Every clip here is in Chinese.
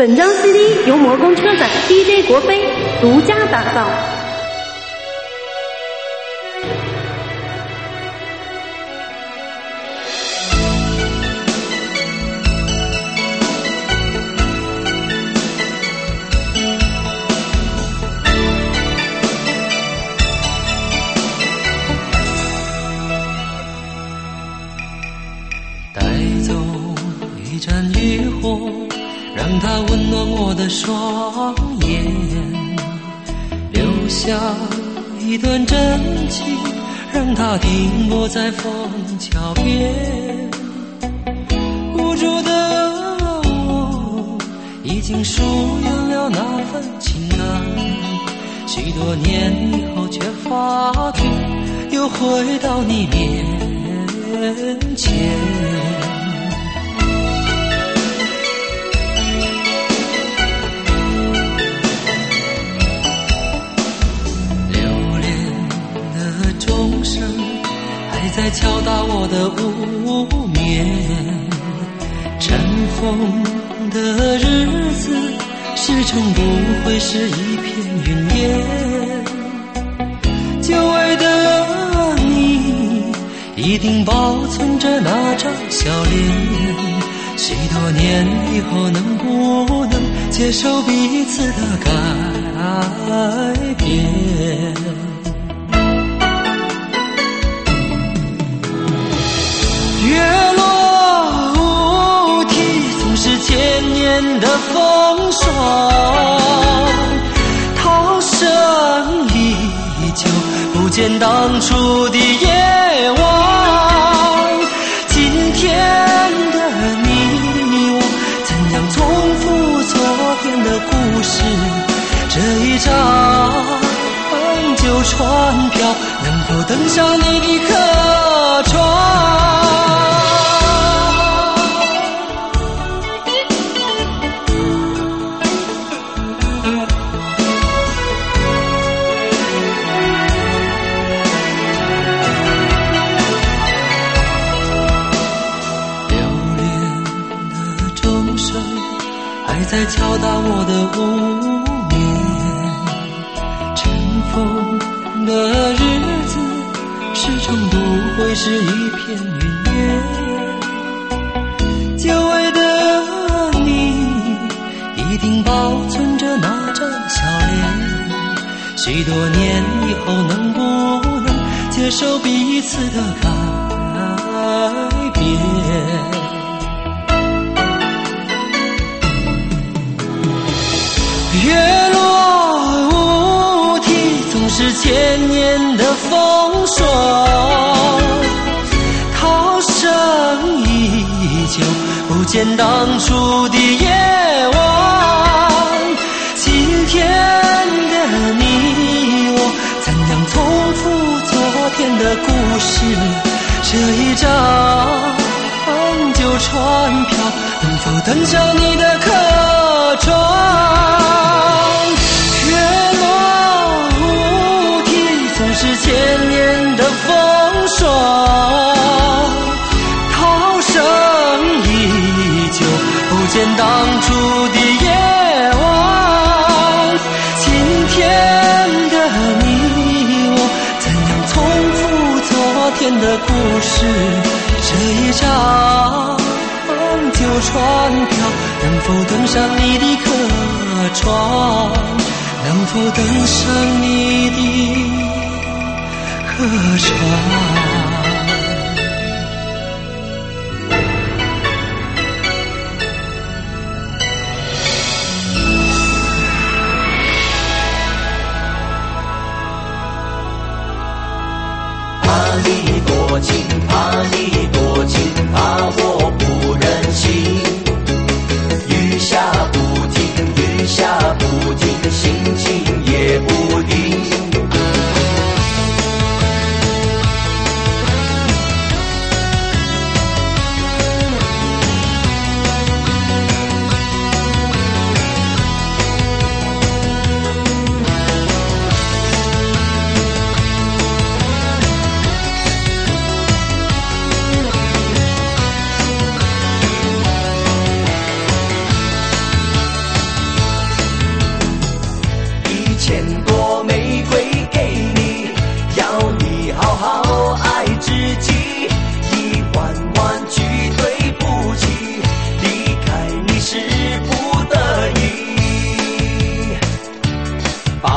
本张 CD 由魔宫车展 DJ 国飞独家打造。 带走一盏渔火，让它温暖我的双眼，留下一段真情，让它停泊在枫桥边。无助的我已经疏远了那份情感，许多年以后却发觉又回到你面前。钟声还在敲打我的无眠，尘封的日子始终不会是一片云烟。久违的你一定保存着那张笑脸，许多年以后能不能接受彼此的改变？月落乌啼，总是千年的风霜，涛声依旧，不见当初的夜晚。今天的你我，怎样重复昨天的故事？这一张旧船票，能否登上你的客船？在敲打我的无眠，尘封的日子始终不会是一片云烟。久违的你一定保存着那张笑脸，许多年以后能不能接受彼此的改变？月落乌啼，总是千年的风霜，涛声依旧，不见当初的夜晚。今天的你我，怎样重复昨天的故事？这一张旧船票，能否登上你的客船？是千年的风霜，涛声依旧，不见当初的夜晚。今天的你我，怎样重复昨天的故事？这一张旧船票，能否登上你的客船？能否登上你的客船？ 怕你多情，怕你多情，怕我不忍心。雨下不停，雨下不停，心情也不定。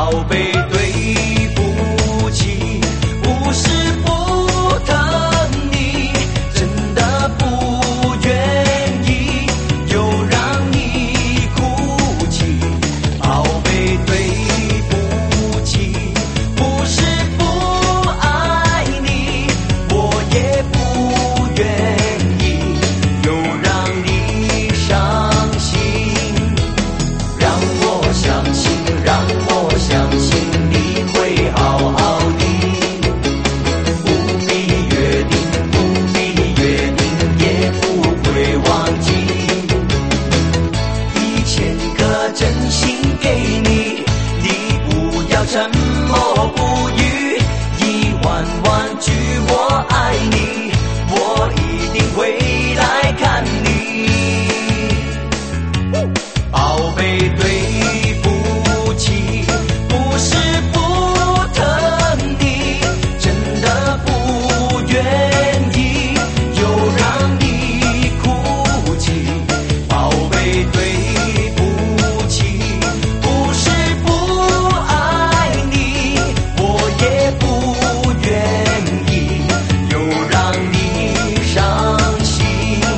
宝贝，对不起，不是不疼你，真的不愿意又让你哭泣。宝贝，对不起，不是不爱你，我也不愿意又让你伤心。让我相信，让我相信你会好好的，不必约定，不必约定，也不会忘记。1000个真心给你，你不要沉默不语。1000000句我爱你，我一定会来看你。宝贝，对不起，不是不疼你，真的不愿意又让你哭泣。宝贝，对不起，不是不爱你，我也不愿意又让你伤心。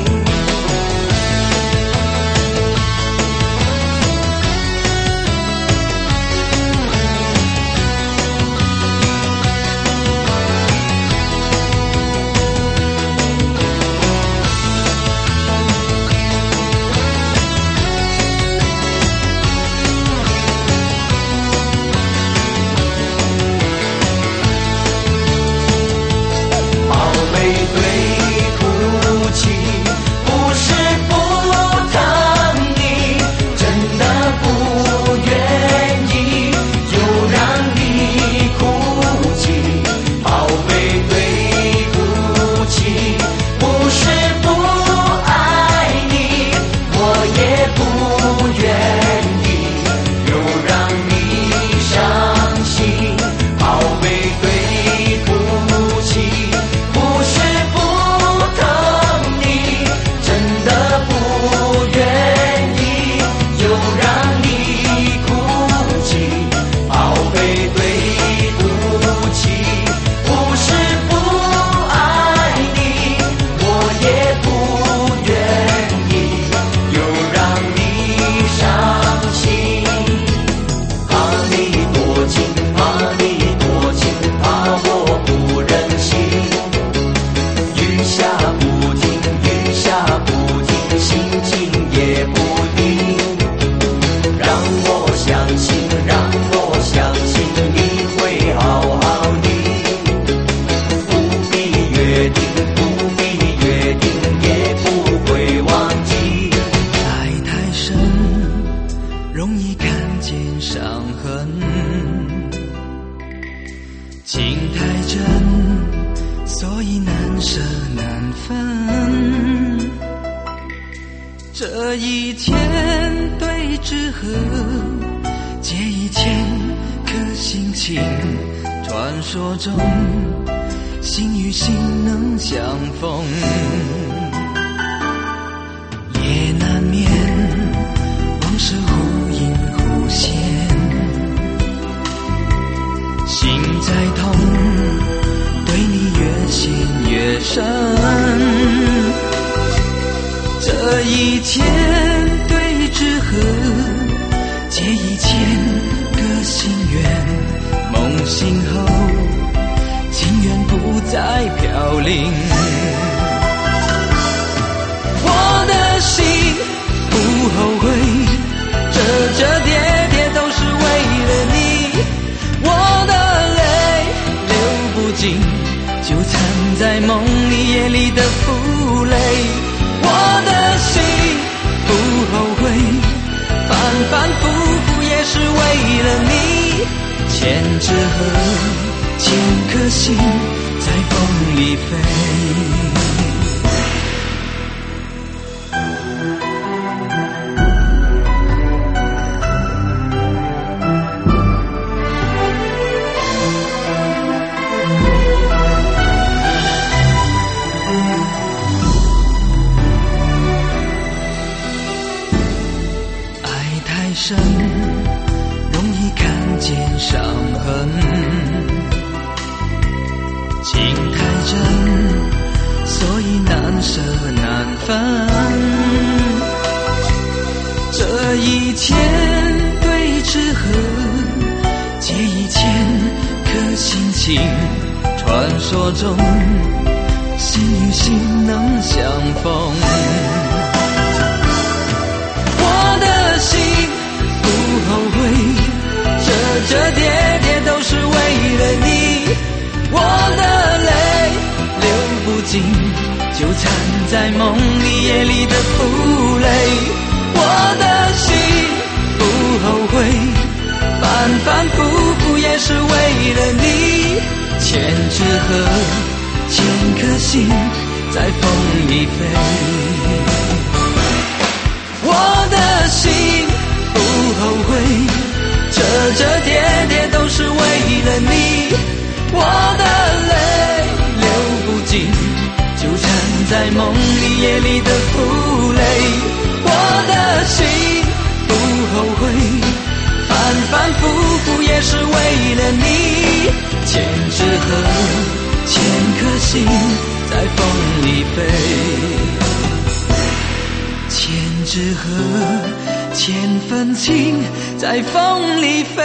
宝贝，对不起，不是不疼你，真的不愿意又让你哭泣。宝贝，对不起，不是不爱你，我也不愿意又让你伤心。宝贝，对不起，不是不疼你，真的不愿意又让你哭泣。宝贝，对不起，不是不爱你，我也不愿意又让你伤心。怕你多情，怕你多情，怕我不忍心。雨下不停，雨下不停，心情也不定。让我相信，让我相信你会好好的，不必约定，不必约定，也不会忘记。 爱太深，容易看见伤痕；情太真，所以难舍难分。这1000对纸鹤，借1000颗心情。传说中，心与心能相逢，也难免往事忽隐忽现。心再痛，对你越陷越深。这1000对纸鹤，借1000个心愿。梦醒后，情缘不再飘零。我的心不后悔，这跌跌都是为了你。我的泪流不尽，就藏在梦里夜里的负累。我的心不后悔，反反复复也是为了你。1000纸鹤，1000颗心在风里飞。深，容易看见伤痕，情太真，所以难舍难分。这一千对之合，借一千颗心情，传说中心与心能相逢。我的心不后悔，这跌跌都是为了你。我的泪流不尽，纠缠在梦里夜里的负累。我的心不后悔，反反复复也是为了你。千纸鹤，千颗心在风里飞。我的心不后悔，这跌跌都是为了你。我的泪流不尽，纠缠在梦里夜里的负累。我的心不后悔，反反复复也是为了你。千纸鹤，千颗心在风里飞。千纸鹤，千份情在风里飞。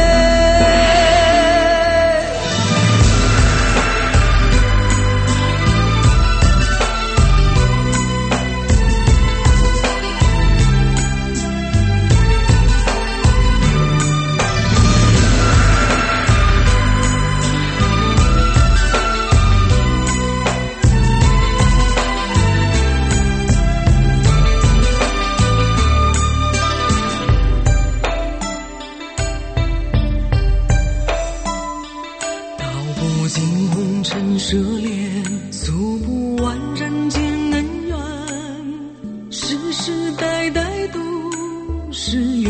涉猎诉不完人间恩怨，世世代代都是缘，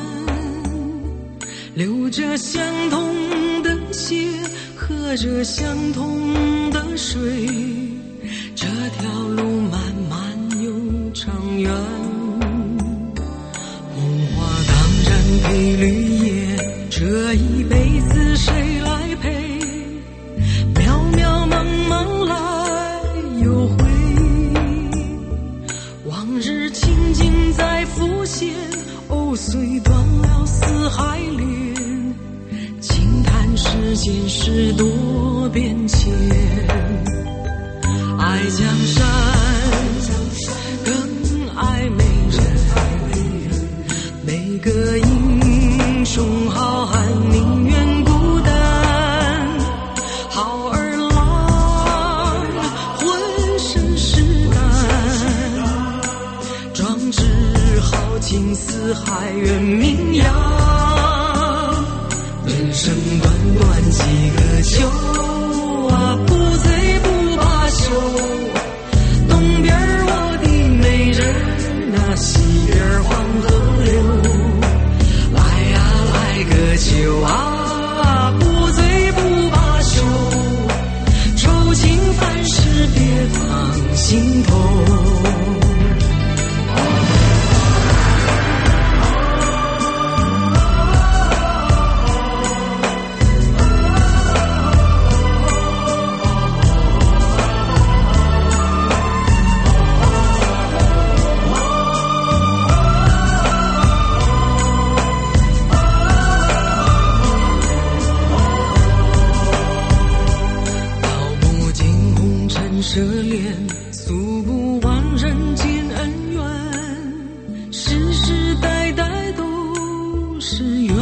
流着相同的血，喝着相同的水，这条路漫漫又长远。红花当然配绿叶，这一辈子谁来陪？又回，往日情景在浮现，藕虽断了丝还连，轻叹世间事多变迁。爱江山更爱美人，每个英雄好汉宁愿孤单，好儿情似海远名扬，人生短短几个秋啊，不醉不罢休。东边我的美人啊，西边黄河流。来呀来个秋啊，不醉不罢休。愁情烦事别放心头。涉猎诉不完人间恩怨，世世代代都是缘，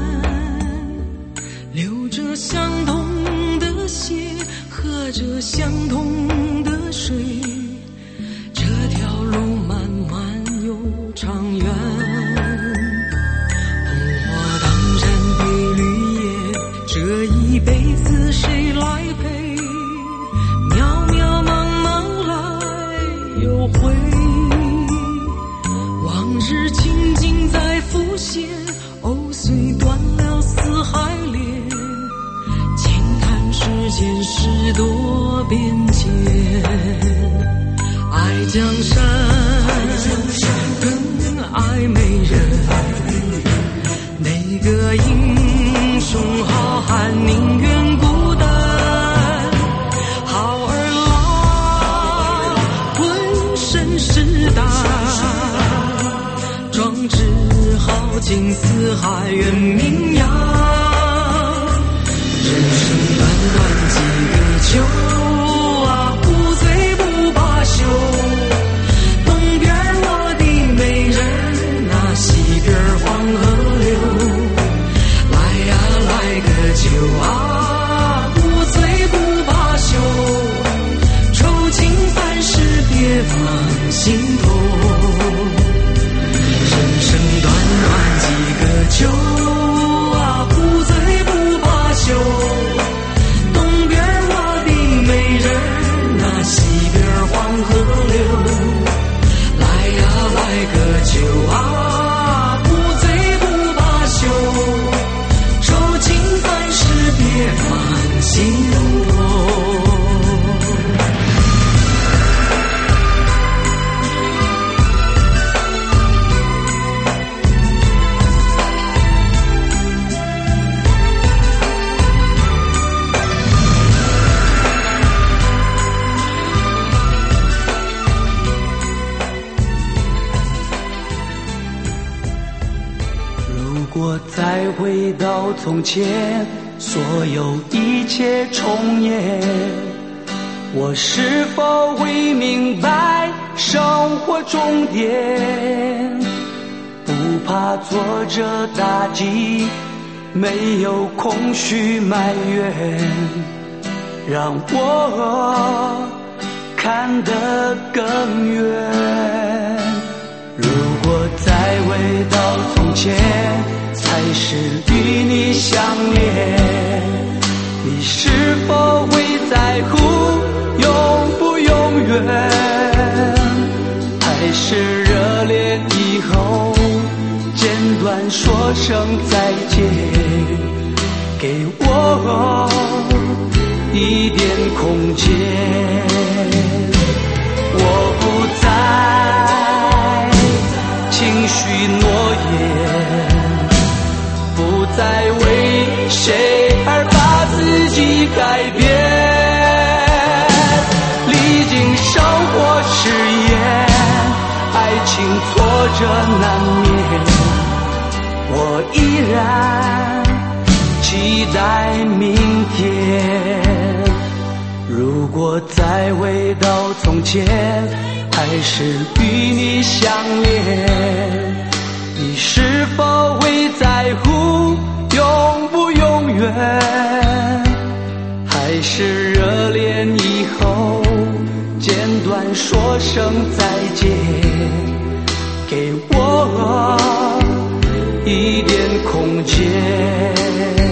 流着相同的血，喝着相同的水，这条路漫漫又长远。红花当然配绿叶，这一辈子谁来陪？又回，往日情景在浮现，藕虽断了丝还连，轻叹世间事多变迁。爱江山更爱美人，每个英尽四海远名扬。人生短短几个秋啊，不醉不罢休。东边我的美人啊，西边黄河流。来呀来个酒啊，不醉不罢休。愁情烦事别放心头。人生短短几个秋啊，不醉不罢休。东边我的美人啊，西边黄河流。来呀来个酒啊，不醉不罢休。愁情烦事别放心头。如果再回到从前，所有一切重演，我是否会明白生活终点？不怕挫折打击，没有空虚埋怨，让我看得更远。如果再回到从前，才是与你相恋，你是否会在乎永不永远？还是热恋以后简短说声再见，给我一点空间。我不再轻许诺言，不再为谁而把自己改变。历经生活试验，爱情挫折难免，我依然期待明天。如果再回到从前，还是与你相恋，你是否会在乎永不永远？还是热恋以后简短说声再见，给我一点空间。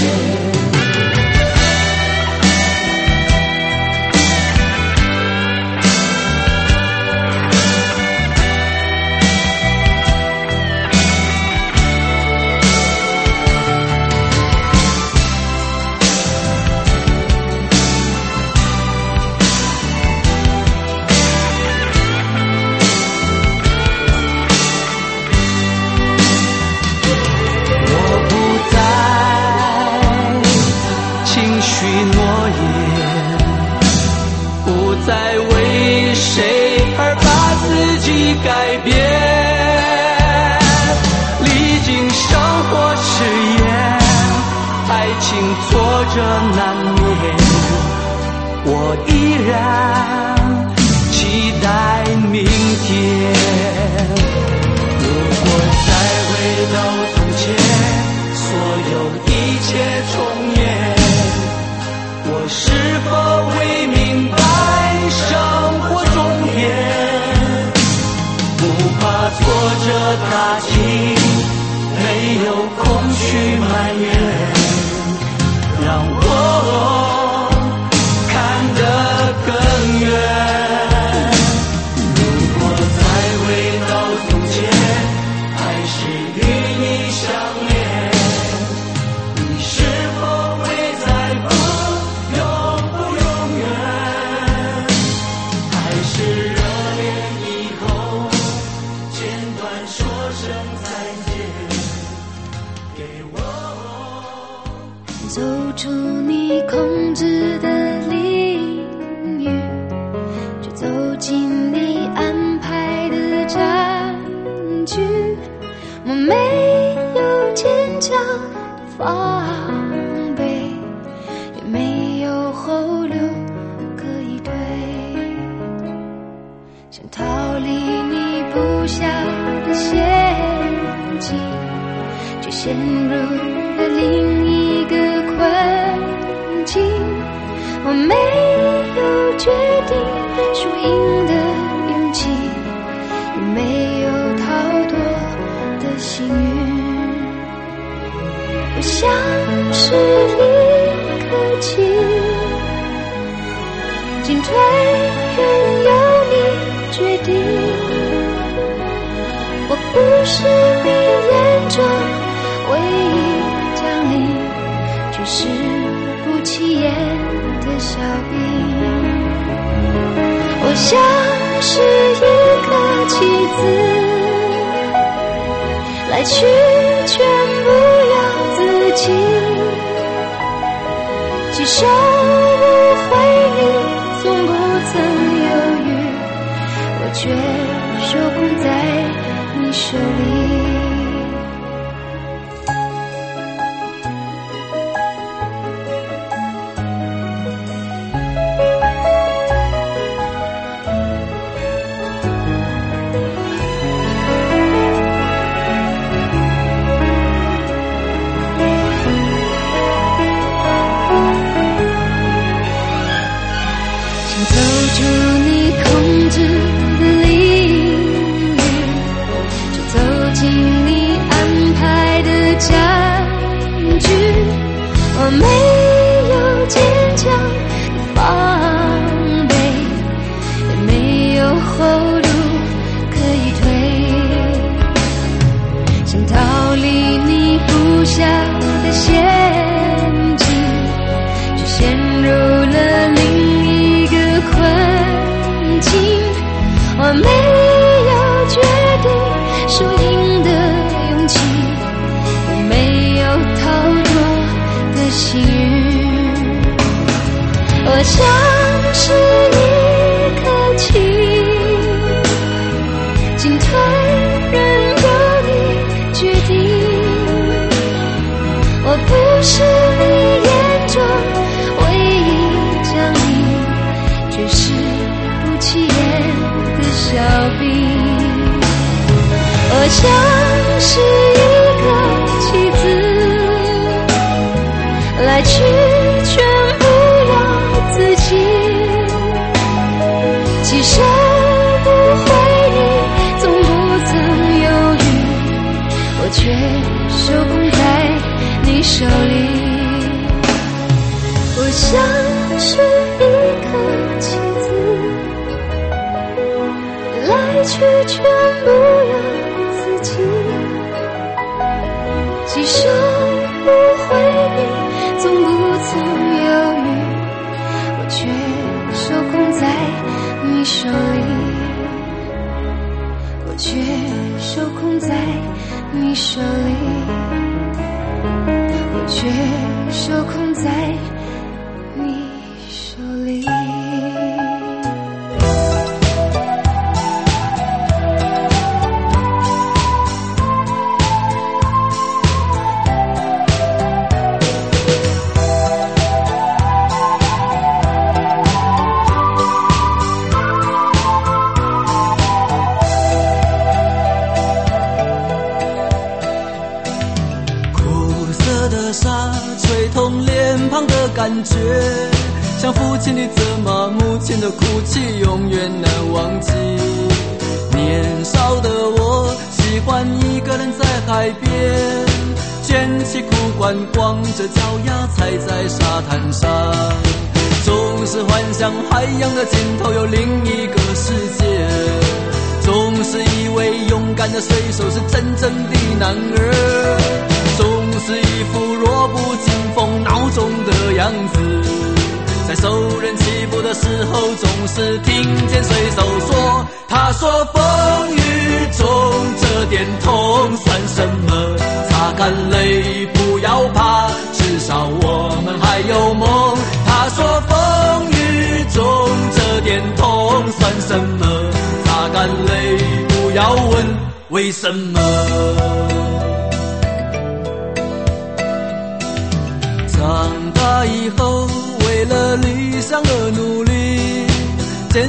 再为谁而把自己改变，历经生活试验，爱情挫折难免，我依然期待明天。如果再回到从前，所有一切重演，我是否会明白生活终点？不怕挫折打击，没有空虚埋怨，让我看得更远。如果再回到从前，还是与你相恋，你是否会在乎永不永远？还是热恋以后简短说声再见，给我走出你控制的领域，去走进你安排的战局。我没强防备，也没有后路可以退，想逃离你布下的陷阱，却陷入了另一个困境。我没有决定输赢的勇气，也没有逃脱的幸运。我像是一颗棋，进退任由你决定。我不是你眼中唯一将领，却是不起眼的小兵。我像是一个棋子，来去全不由自己，既手无悔你从不曾犹豫，我却手控在你手里。我没有坚强的防备，也没有后路可以退，想逃离你布下的陷阱，却陷入了另一个困境。我没有决定输赢的勇气，也没有逃脱的幸运。我像是一颗棋，进退任由你决定。我不是你眼中唯一将领，却是不起眼的小兵。我像是一个棋子，来去全不由自己，既手不回你从不曾犹豫，我却手控在你手里。我像是一颗棋子，来去全不由自己，既手不回你从不曾犹豫，我却手控在你手里，我却手控在你手里，我却手控在你手里。 感觉像父亲的责骂，母亲的哭泣，永远难忘记。年少的我喜欢一个人在海边，卷起裤管，光着脚丫踩在沙滩上，总是幻想海洋的尽头有另一个世界，总是以为勇敢的水手是真正的男儿，总是一副弱不禁风孬种的样子，在受人欺负的时候总是听见水手说，他说风雨中这点痛算什么，擦干泪不要怕，至少我们还有梦。他说风雨中这点痛算什么，擦干泪不要问为什么。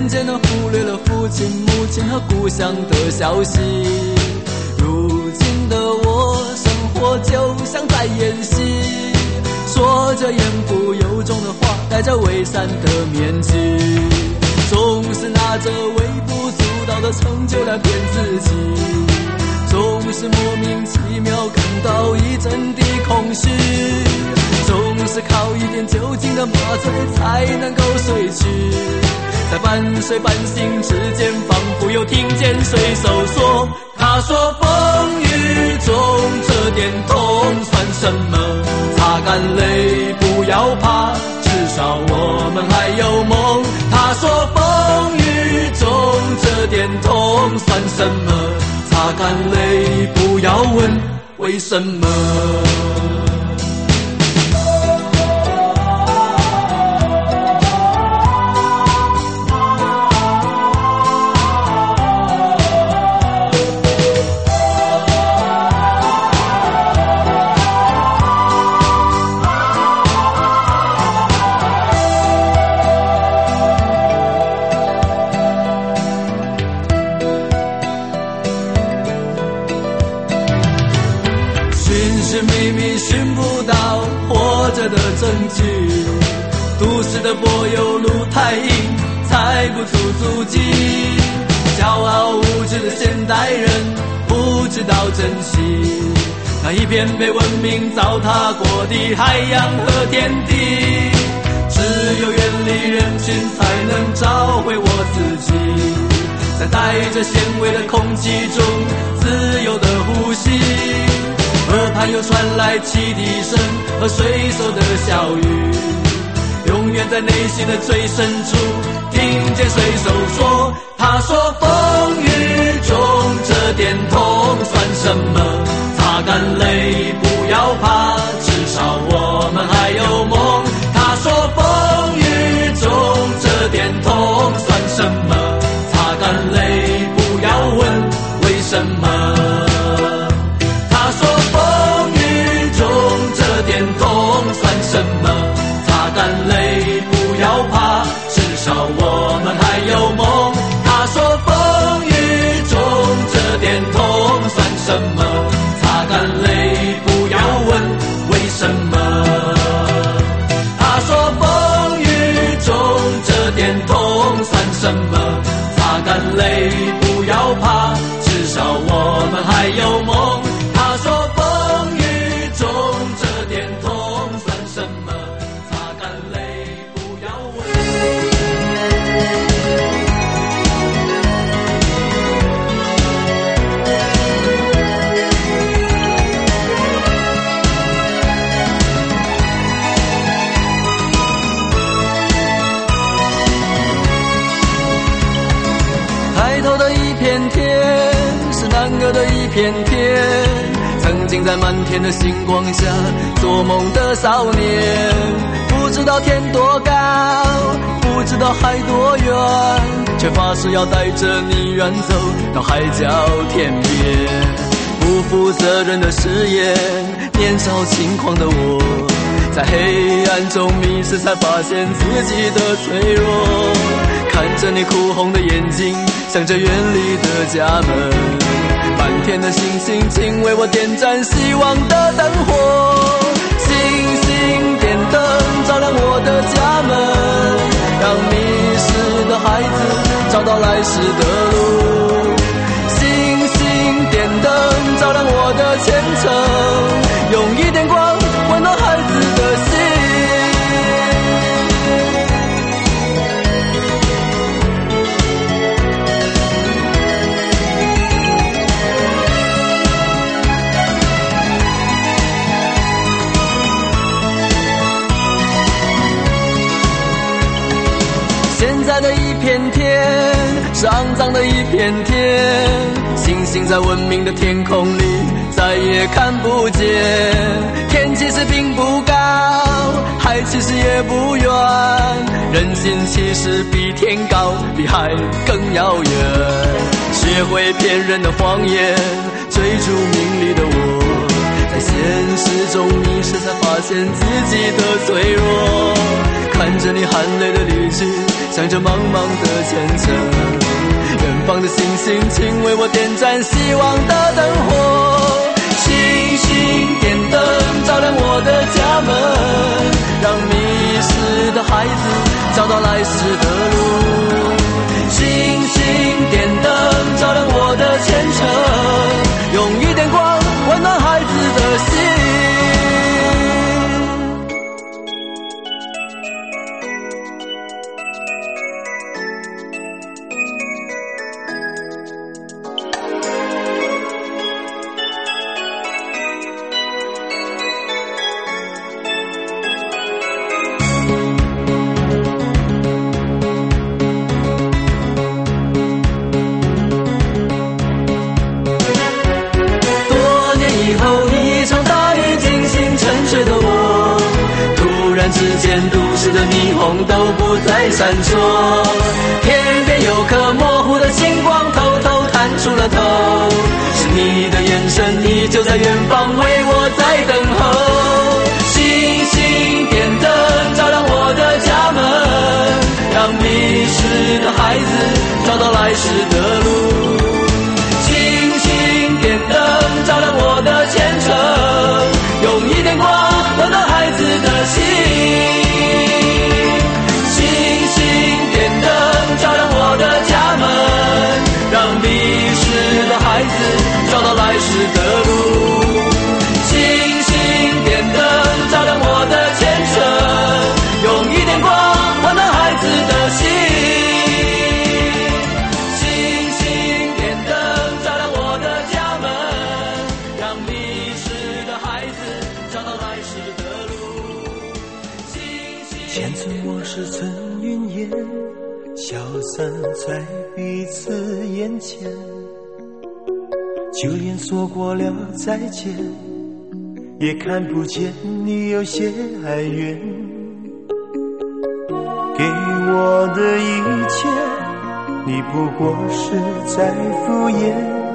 渐渐地忽略了父亲、母亲和故乡的消息。如今的我，生活就像在演戏，说着言不由衷的话，戴着伪善的面具，总是拿着微不足道的成就来骗自己，总是莫名其妙感到一阵的空虚，总是靠一点酒精的麻醉才能够睡去，在半睡半醒之间，仿佛又听见水手说，他说风雨中这点痛算什么，擦干泪不要怕，至少我们还有梦。他说风雨中这点痛算什么，擦干泪不要问为什么。证据，都市的柏油路太硬，踩不出足迹，骄傲无知的现代人不知道珍惜那一片被文明糟蹋过的海洋和天地，只有远离人群才能找回我自己，在带着咸味的空气中自由的呼吸，河畔又传来汽笛声和水手的笑语，永远在内心的最深处听见水手说，他说风雨中这点痛算什么，擦干泪不要怕，至少我们还有梦。他说风雨中这点痛算什么，擦干泪不要问为什么。什么？擦干泪，不要怕，至少我们还有梦。他说风雨中这点痛算什么？擦干泪，不要问为什么。他说风雨中这点痛算什么？擦干泪，不要怕，至少我们还有梦。他说风雨中这点痛什么？擦干泪，不要问。抬头的一片天，是南国的一片天，曾经在满天的星光下做梦的少年，不知道天多高，不知道海多远，却发誓要带着你远走到海角天边。不负责任的誓言，年少轻狂的我，在黑暗中迷失，才发现自己的脆弱。看着你哭红的眼睛，想着远离的家门，满天的星星，请为我点燃希望的灯火。星星点灯照亮我的家门，让迷失的孩子找到来时的路。星星点灯照亮我的前程，用一点光温暖孩子的心。现在的一片天是肮脏的一片天，星星在文明的天空里再也看不见。天其实并不高，海其实也不远，人心其实比天高，比海更遥远。学会骗人的谎言，追逐名利的我，在现实中迷失，才发现自己的脆弱。看看着你含泪的离去，向着茫茫的前程。远方的星星，请为我点燃希望的灯火。星星点灯照亮我的家门，让迷失的孩子找到来时的路。星星点灯照亮我的前程，用一点光温暖孩子的心。都不再闪烁，天边有颗模糊的星光偷偷探出了头，是你的眼神依旧在远方为我在等候。星星点灯照亮我的家门，让迷失的孩子找到来时的路。星星点灯照亮我的前程，用一点光温暖孩子的心。孩子找到来时的路，星星点灯照亮我的前程，用一点光温暖孩子的心。星星点灯照亮我的家门，让迷失的孩子找到来时的路。 前尘往事成云烟，消散在彼此眼前。就连说过了再见，也看不见你有些哀怨。给我的一切，你不过是在敷衍。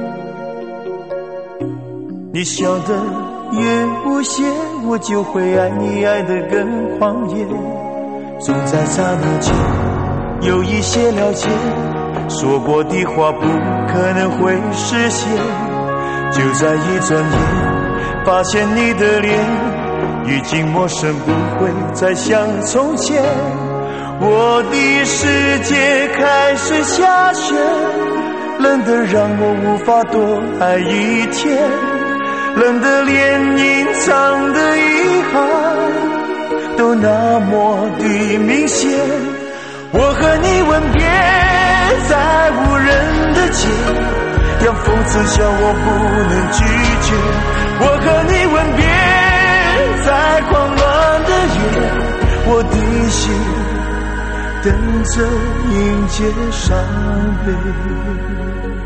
你笑得越无邪，我就会爱你爱得更狂野。总在刹那间有一些了解，说过的话不可能会实现。就在一转眼，发现你的脸已经陌生，不会再像从前。我的世界开始下雪，冷得让我无法多爱一天，冷得连隐藏的遗憾都那么的明显。我和你吻别在无人的街，让讽刺笑我不能拒绝。我和你吻别在狂乱的夜，我的心等着迎接伤悲。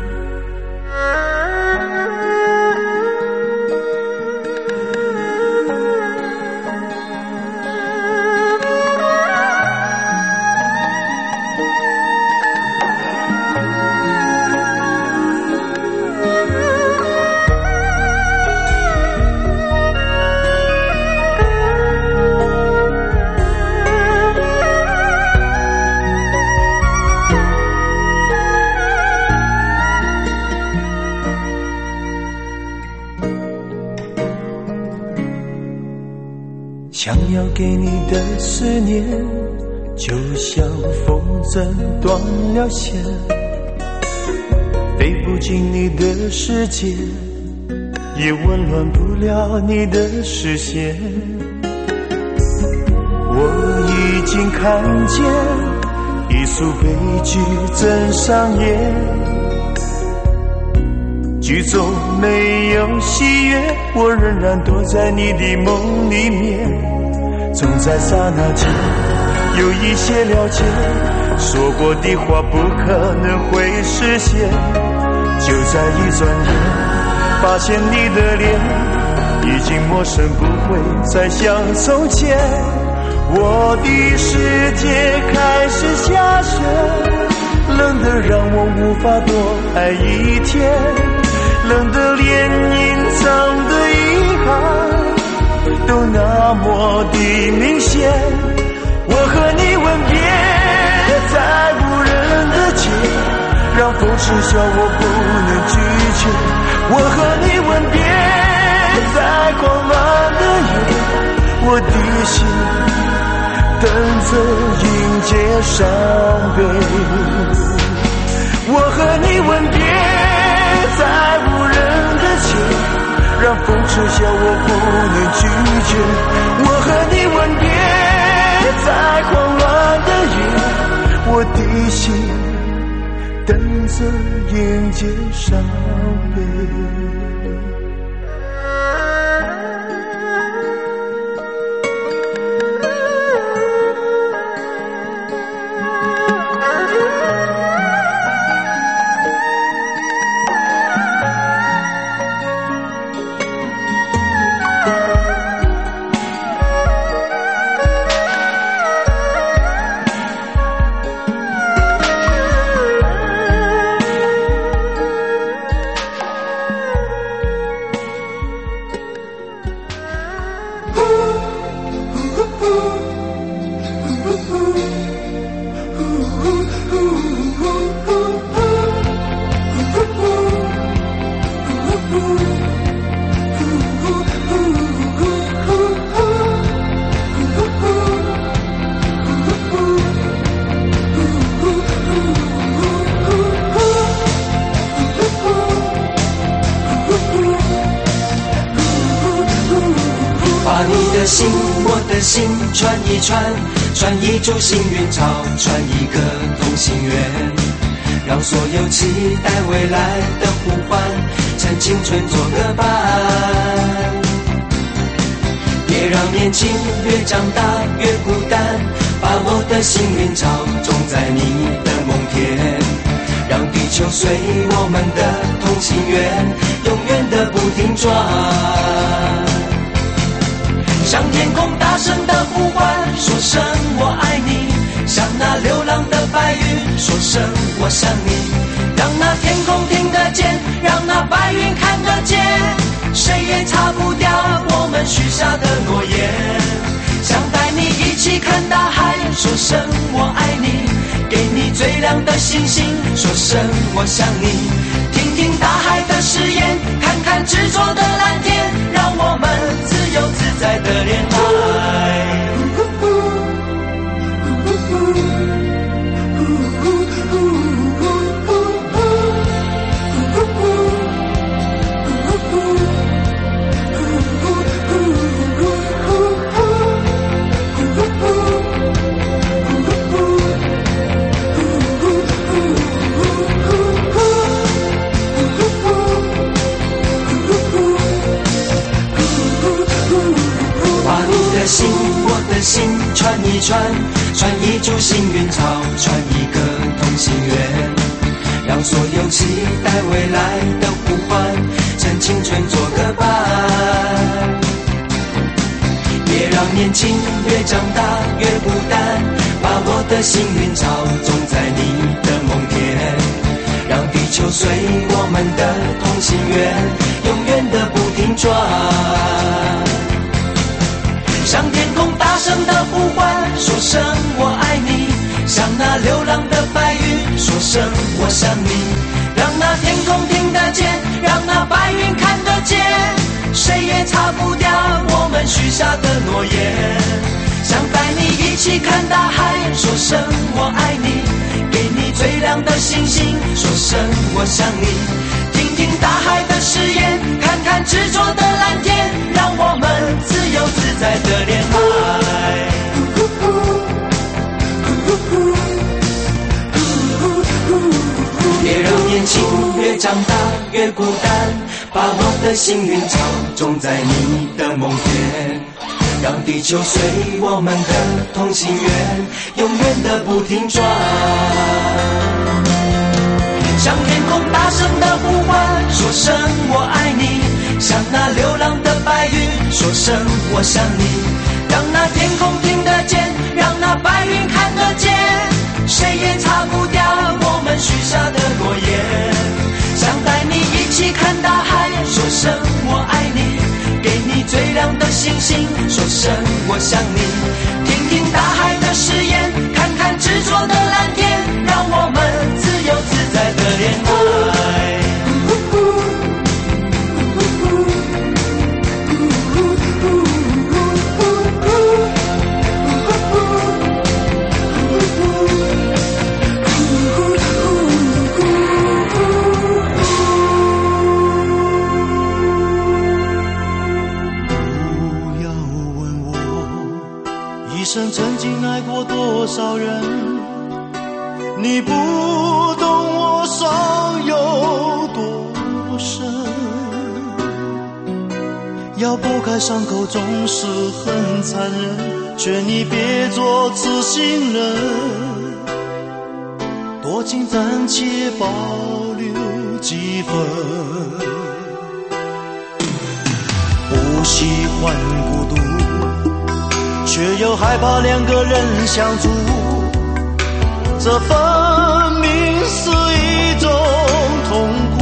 想要给你的思念，就像风筝断了线，飞不进你的世界，也温暖不了你的视线。我已经看见一出悲剧正上演，剧中没有喜悦，我仍然躲在你的梦里面。总在刹那间有一些了解，说过的话不可能会实现。就在一转眼，发现你的脸已经陌生，不会再像从前。我的世界开始下雪，冷得让我无法多爱一天，冷得连隐藏的遗憾都那么的明显。我和你耻笑我不能拒绝。我和你吻别在狂乱的夜，我的心等着迎接伤悲。我和你吻别在无人的街，让风痴笑我不能拒绝。我和你吻别在狂乱的夜，我的心等着迎接伤悲。 串一串，串一株幸运草，串一个同心圆，让所有期待未来的呼唤，趁青春做个伴。别让年轻越长大越孤单，把我的幸运草种在你的梦田，让地球随我们的同心圆，永远的不停转。向天空大声的呼唤，说声我爱你，像那流浪的白云，说声我想你，让那天空听得见，让那白云看得见，谁也擦不掉我们许下的诺言。想带你一起看大海，说声我爱你，给你最亮的星星，说声我想你，听听大海的誓言，看看执着的蓝天，让我们自由自在的恋爱。我的心串一串，串一株幸运草，串一个同心圆，让所有期待未来的呼唤，趁青春做个伴。别让年轻越长大越孤单，把我的幸运草种在你的梦田，让地球随我们的同心圆，永远的不停转。向天空大声的呼唤，说声我爱你，像那流浪的白云，说声我想你，让那天空听得见，让那白云看得见，谁也擦不掉我们许下的诺言。想带你一起看大海，说声我爱你，给你最亮的星星，说声我想你，听听大海的誓言，看看执着的蓝天，让我们自由自在的恋爱。别让年轻越长大越孤单，把我的幸运草种在你的梦田，让地球随我们的同心圆，永远的不停转。向天空大声的呼唤，说声我爱你，像那流浪的白云，说声我想你，让那天空听得见，让那白云看得见，谁也擦不掉我们许下的诺言。想带你一起看大海，说声我爱你，给你最亮的星星，说声我想你，听听大海的誓言，看看执着的蓝天，让我们自由自在的恋爱。 生曾经爱过多少人，你不懂我伤有多深。要剥开伤口总是很残忍，劝你别做痴心人，多情暂且保留几分。不喜欢孤独，却又害怕两个人相处，这分明是一种痛苦。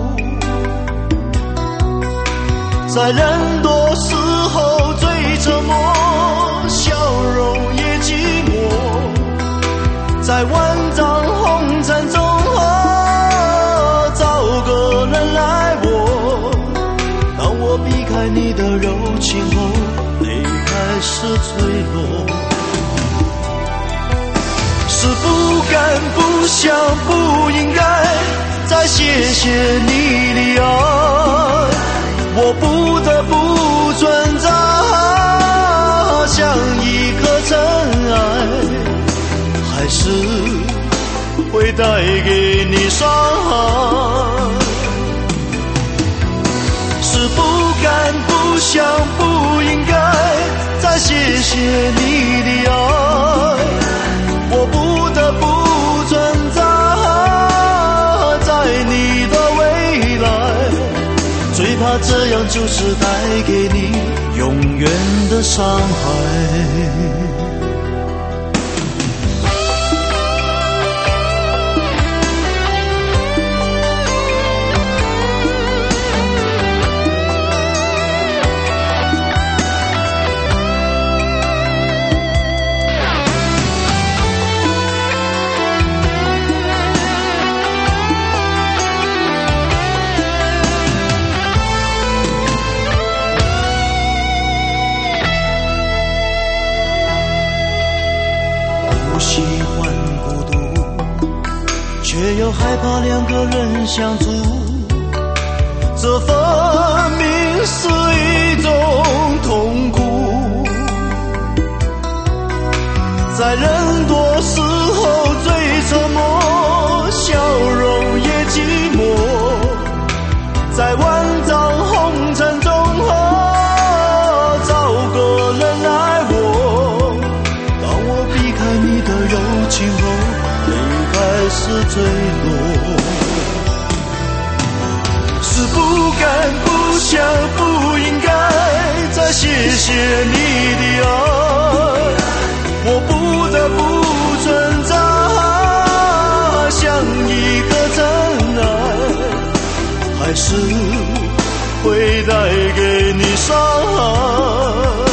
在人多时候最沉默，笑容也寂寞。在万丈红尘中，找个人来握。当我避开你的柔情后，泪开始坠落。是不敢不想不应该再谢谢你的爱，我不得不存在，像一颗尘埃，还是会带给你伤害。是不敢不想不应该再谢谢你的爱，我不得不存在，在你的未来，最怕这样就是带给你永远的伤害。却又害怕两个人相处，这分明是一种痛苦。在人多时候最沉默，笑容也寂寞。在万丈红尘中，找个人来握。当我避开你的柔情后，开始坠落。是不敢不想不应该再谢谢你的爱，我不得不存在，像一颗尘埃，还是会带给你伤害。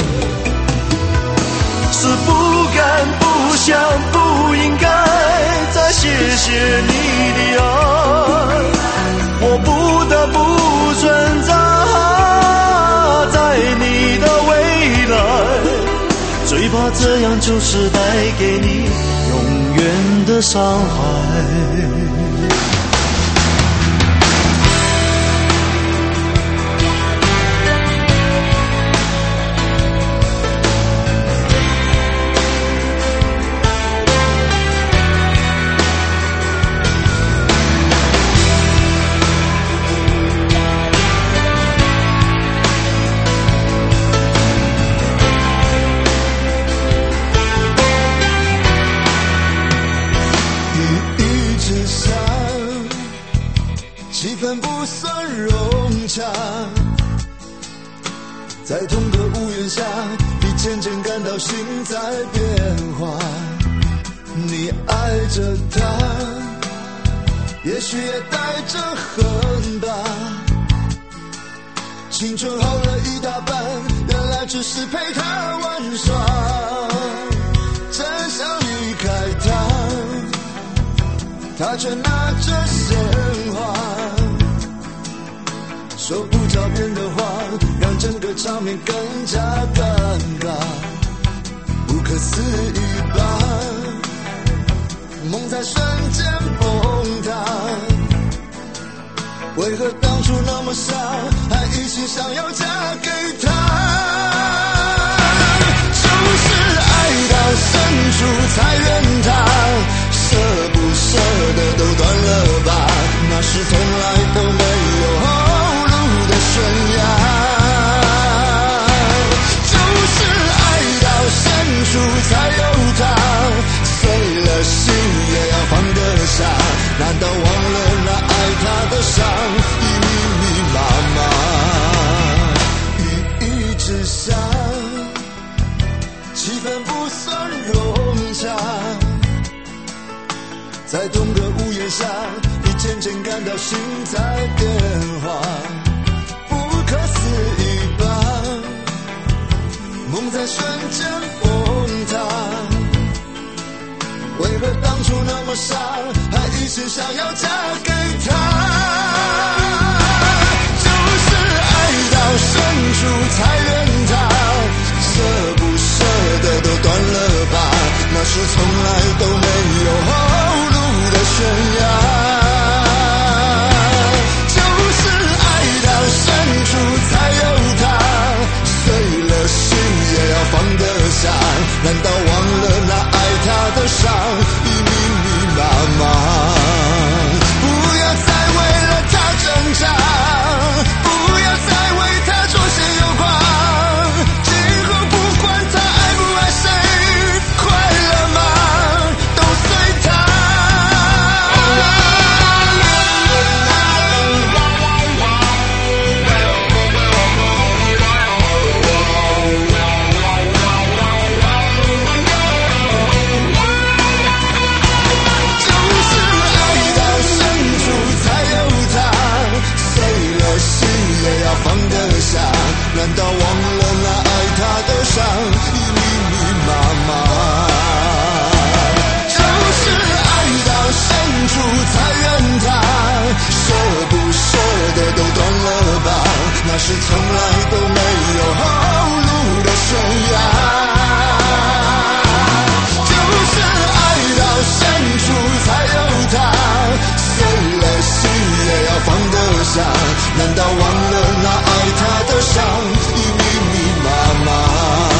是不敢不想不应该再谢谢你的爱，我不得不存在，在你的未来，最怕这样就是带给你永远的伤害。 在同个屋檐下，你渐渐感到心在变化。你爱着他，也许也带着恨吧。青春耗了一大半，原来只是陪他玩耍。真想离开他，他却拿着鲜花。说不着边的话，让整个场面更加尴尬，不可思议吧？梦在瞬间崩塌，为何当初那么傻，还一心想要嫁给他？就是才怨他，舍不舍得都断了吧，那是从来都没有后路的悬崖。就是爱到深处才有他，碎了心也要放得下，难道忘了那爱他的伤已密密麻麻？雨一直下，气氛不算融洽，在同个屋檐下，你渐渐感到心在变化，不可思议吧，梦在瞬间崩塌，为何当初那么傻，还一心想要嫁给他？就是爱到深处才怨他，舍不舍得都断了吧，那是从来都没有后路的悬崖。就是爱到深处才有他，碎了心也要放得下，难道忘了那爱他的伤已密密麻麻？不要再为了他挣扎，不要再为他左斜右跨，今后不管他爱不爱谁，快乐吗？都随他。就是爱到深处才有他，碎了心也要放得下，难道忘了那爱他的伤已密密麻麻？就是爱到深处才怨他，舍不舍得都断了吧，那是从来都没有后路的悬崖。就是爱到深处才有他，碎了心也要放得下，难道忘了那爱他的伤已密密麻麻？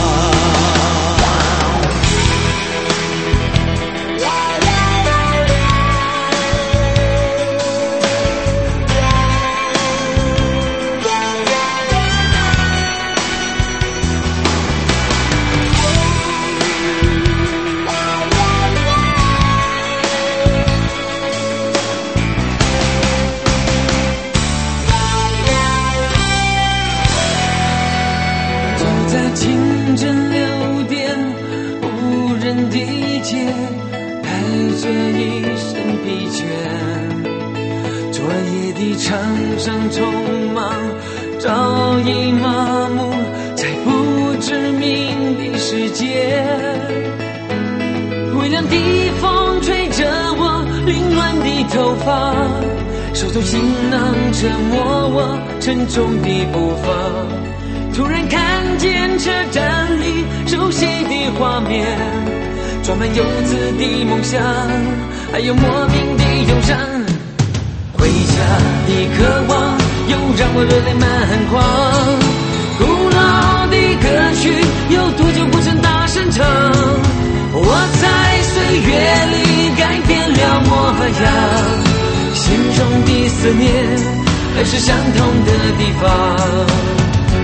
清晨6点，无人地界，带着一身疲倦。昨夜的场上匆忙，早已麻木，在不知名的世界。微凉的风吹着我凌乱的头发，手中行囊折磨我沉重的步伐。突然看见车站里熟悉的画面，装满游子的梦想，还有莫名的忧伤。回家的渴望又让我热泪满眶，古老的歌曲有多久不曾大声唱？我在岁月里改变了模样，心中的思念还是相同的地方。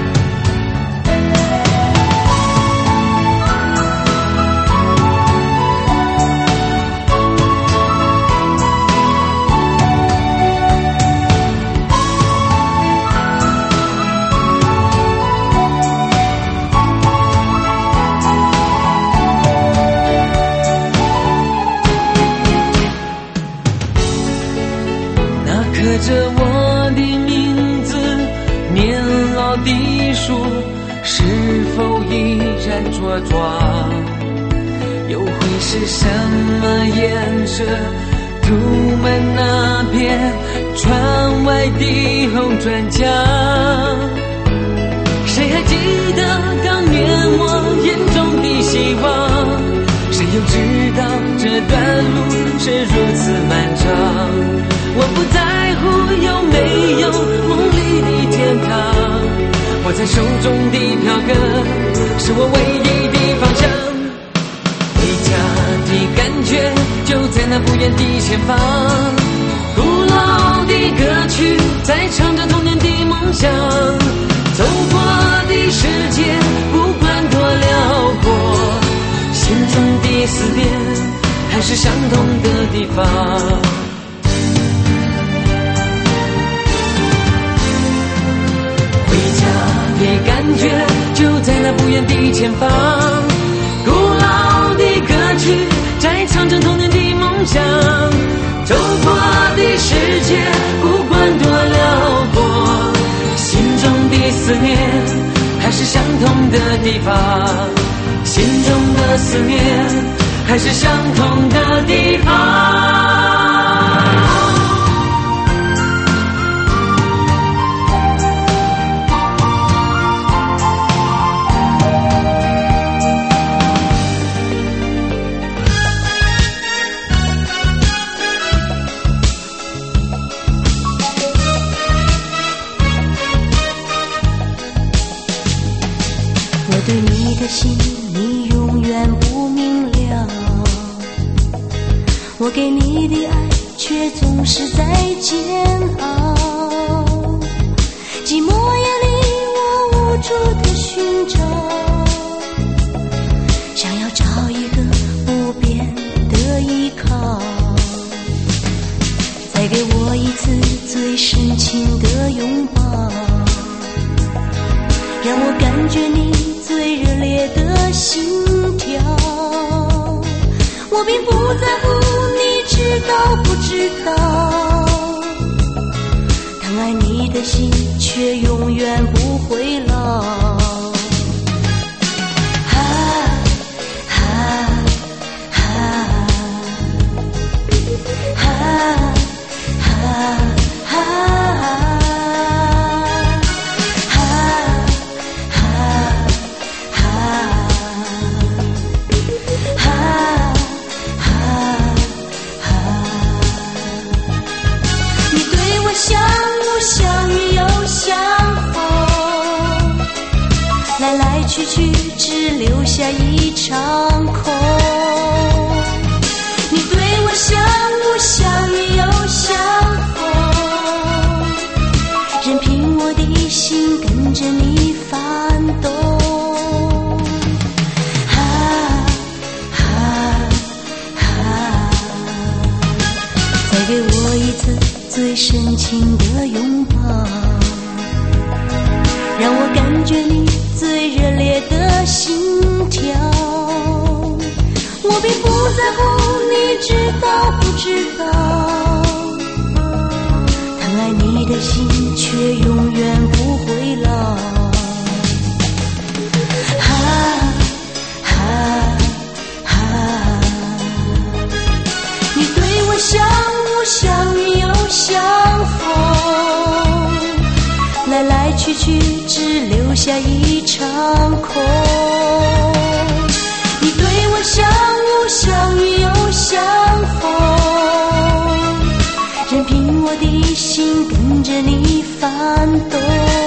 刻着我的名字，年老的树是否依然茁壮？又会是什么颜色涂满那片窗外的红砖墙？谁还记得当年我眼中的希望？谁又知道这段路是如此漫长？我不在乎有没有梦里的天堂，握在手中的票根是我唯一的方向。 家的感觉就在那不远的前方，古老的歌曲在唱着童年的梦想，走过的世界不管多辽阔，心中的思念还是相同的地方。回家的感觉就在那不远的前方，古老的歌曲在唱着童年的梦想，走过的世界不管多辽阔，心中的思念还是相同的地方，心中的思念还是相同的地方。 对你的心，你永远不明了。我给你的爱，却总是在煎熬。寂寞夜里，我无助地寻找，想要找一个不变的依靠。再给我一次最深情的拥抱，让我感觉你最热烈的心跳。我并不在乎你知道不知道，疼爱你的心却永远不会老。去去只留下一场空，你对我像雾像雨又相逢，任凭我的心跟着你翻动。再给我一次最深情的拥抱，让我感觉你最热烈的心跳。我并不在乎你知道不知道，疼爱你的心却永远不会老。你对我像雾像雨又相逢，来来去去只留下一场空。你对我像雾像雨又相逢，任凭我的心跟着你翻动。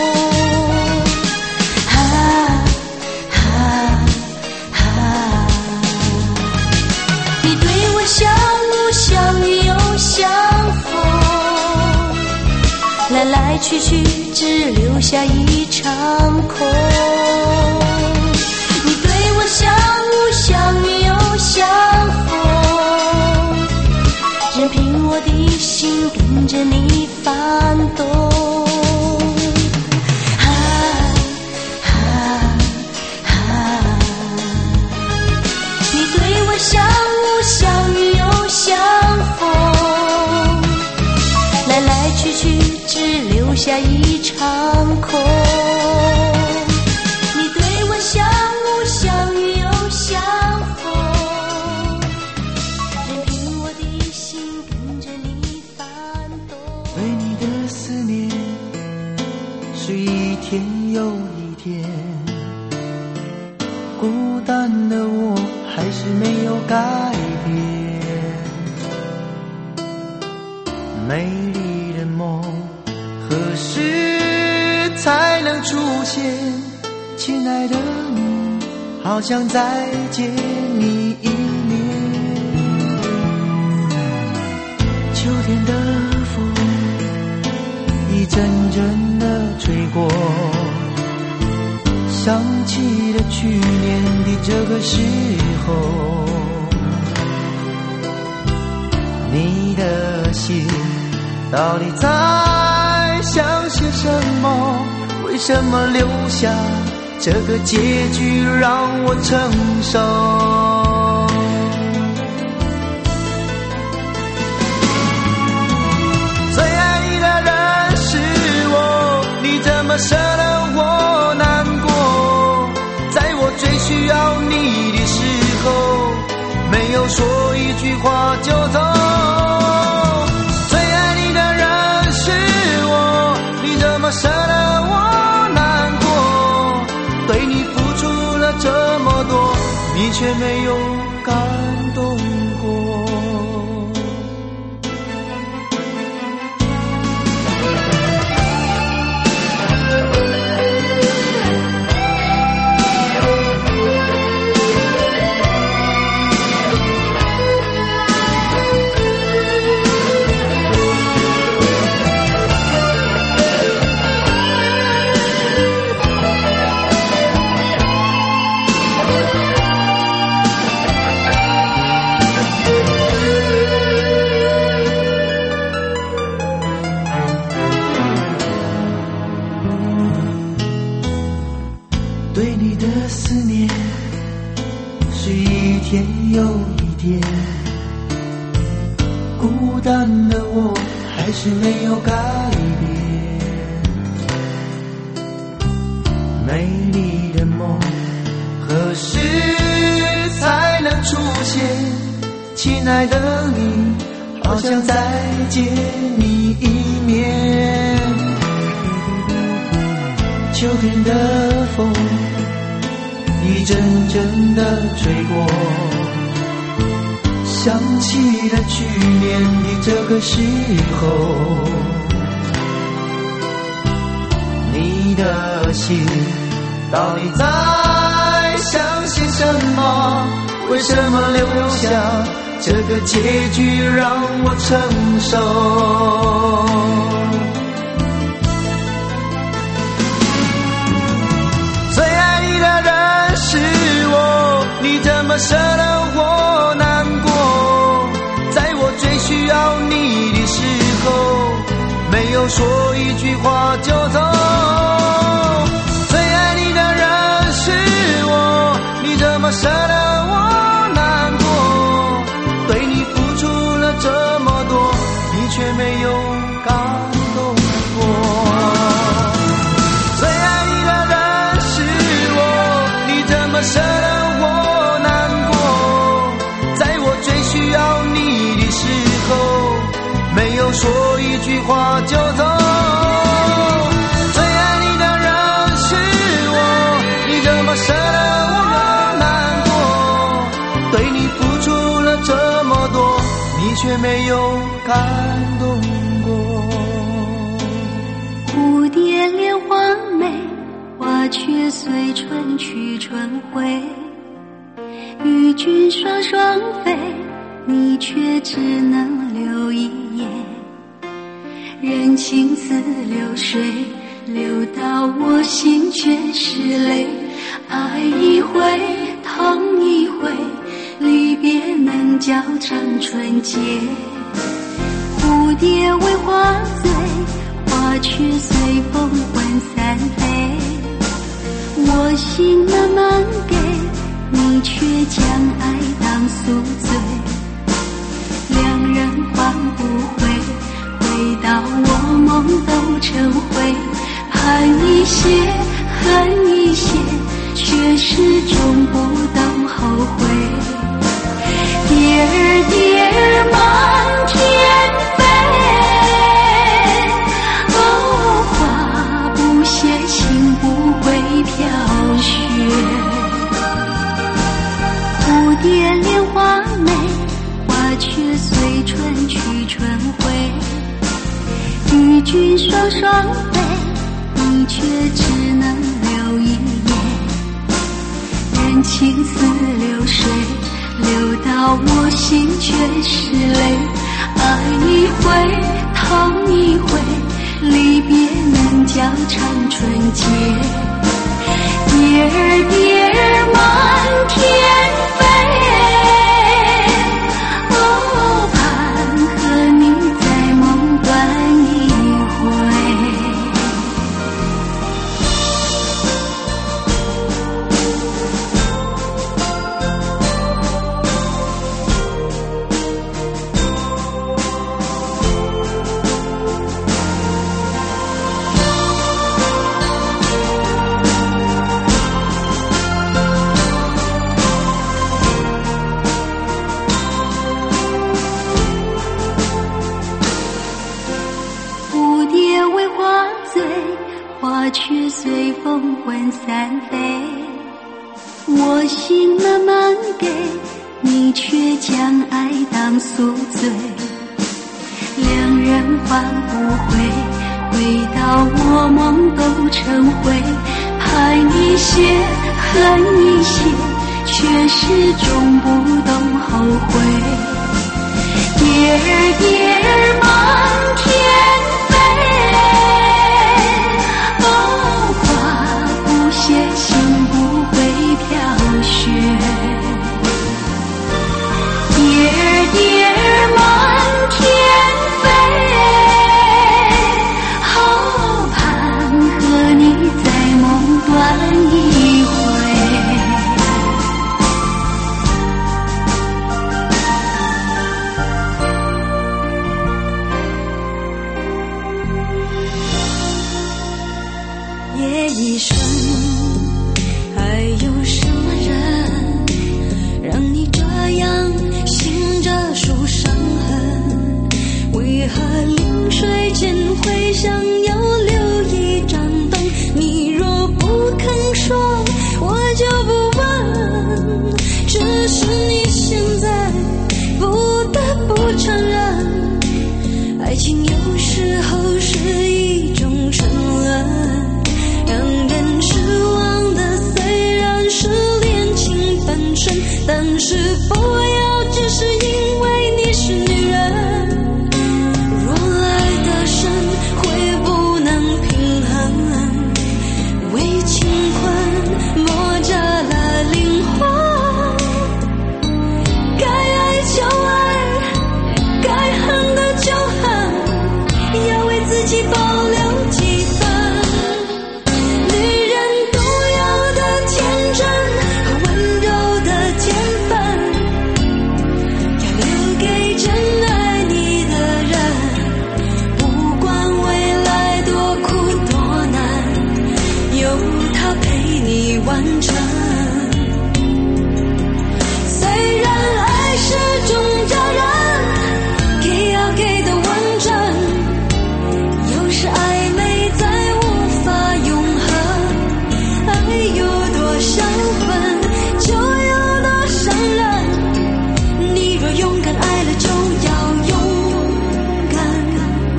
你对我像雾像雨又相逢，来来去去只留下一场空。你对我像雾像雨又相逢，任凭我的心跟着你翻动。你对我像雾像雨又相逢，来来去去只留下一场空。你对我像雾像雨又相逢，任凭我的心跟着你翻动。 对你的思念是一天又一天，孤单的我还是没有改变。美丽的梦何时才能出现？亲爱的你，好想再见你一天的风一阵阵的吹过，想起了去年的这个时候，你的心到底在想些什么？为什么留下这个结局让我承受？最爱你的人是我，你怎么舍得我难过？在我最需要你的时候，没有说一句话就走。最爱你的人是我，你怎么舍得我难过？对你付出了这么多，你却没有感动过。对你的思念是一天又一天，孤单的我还是没有改变。美丽的梦何时才能出现？亲爱的你，好想再见你一面。秋天的风一阵阵的吹过，想起了去年的这个时候，你的心到底在想些什么？为什么留下这个结局让我承受？是我，你怎么舍得我难过？在我最需要你的时候，没有说一句话就走。最爱你的人是我，你怎么舍得我难过？对你付出了这么多，你却没有感动过。舍得我难过，在我最需要你的时候，没有说一句话就走。最爱你的人是我，你怎么舍得我难过？对你付出了这么多，你却没有感动过。 蝴蝶莲花美，花却随春去春回，与君双双飞，你却只能留一眼。人情似流水，流到我心却是泪。爱一回，痛一回，离别能较长春节。蝴蝶为花醉，花却随风魂散飞。我心慢慢给，你却将爱当宿醉。两人换不回，回到我梦都成灰。盼一些，恨一些，却始终不懂后悔。蝶儿蝶儿满天飞，哦，花不谢，情不会飘雪。蝴蝶莲花美，花却随春去春回。与君双双飞，你却只能留一眼。人情似流水，流到我心却是泪。 爱一回，痛一回，离别能叫长春节。蝶儿蝶儿满天飞，哦，盼和你在梦断一回。花却随风魂散飞，我心慢慢给，你却将爱当宿醉。两人换不回，回到我梦都成灰。盼一些，恨一些，却始终不懂后悔。蝶儿蝶儿满天写信不会飘雪，蝶儿蝶儿满天飞，好盼和你在梦断一回。夜一生，还有什么人让你这样醒着数伤痕？为何临睡前会想要留一盏灯？你若不肯说，我就不问。只是你现在不得不承认，爱情有时候是一种沉沦，让人失望的虽然是恋情本身，但是不要只是因为你是女人。若爱得深，会不能平衡，为情困磨折了灵魂。该爱就爱，该恨的就恨，要为自己保留几分。完成，虽然爱是种责任，给要给的完整，有时暧昧再无法永恒。爱有多伤痕，就有多伤人。你若勇敢爱了，就要勇敢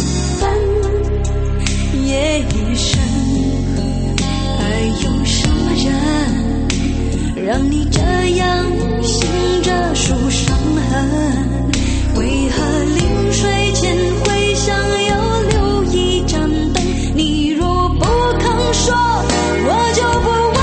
分。夜一生，还有什么人让你这样醒着数伤痕？为何临睡前会想要留一盏灯？你若不肯说，我就不问。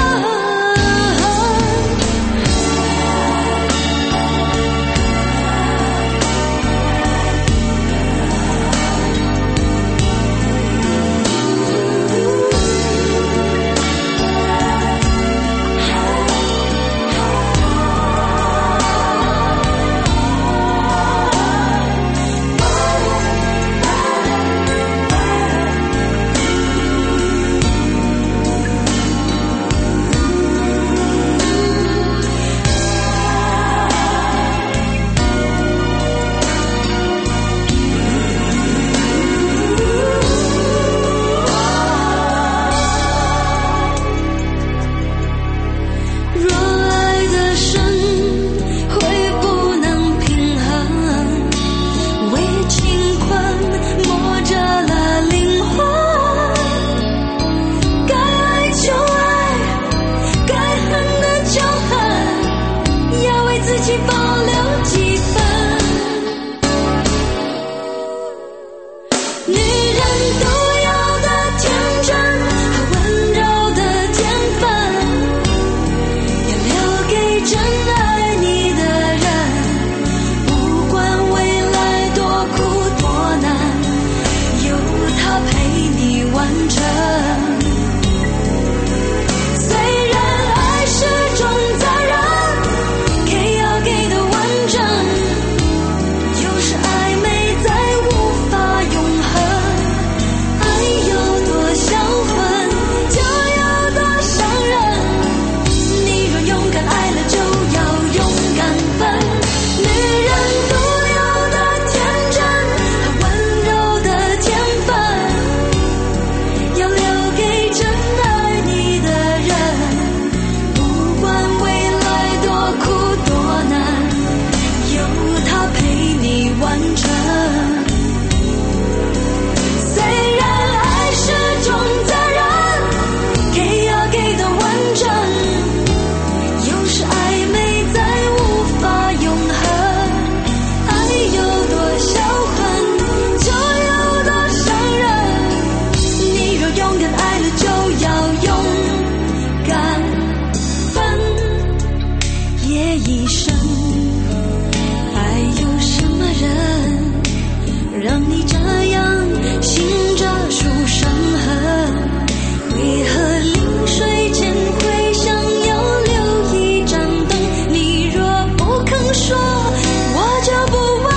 你这样醒着数伤痕，为何临睡前会想要留一盏灯？你若不肯说，我就不问。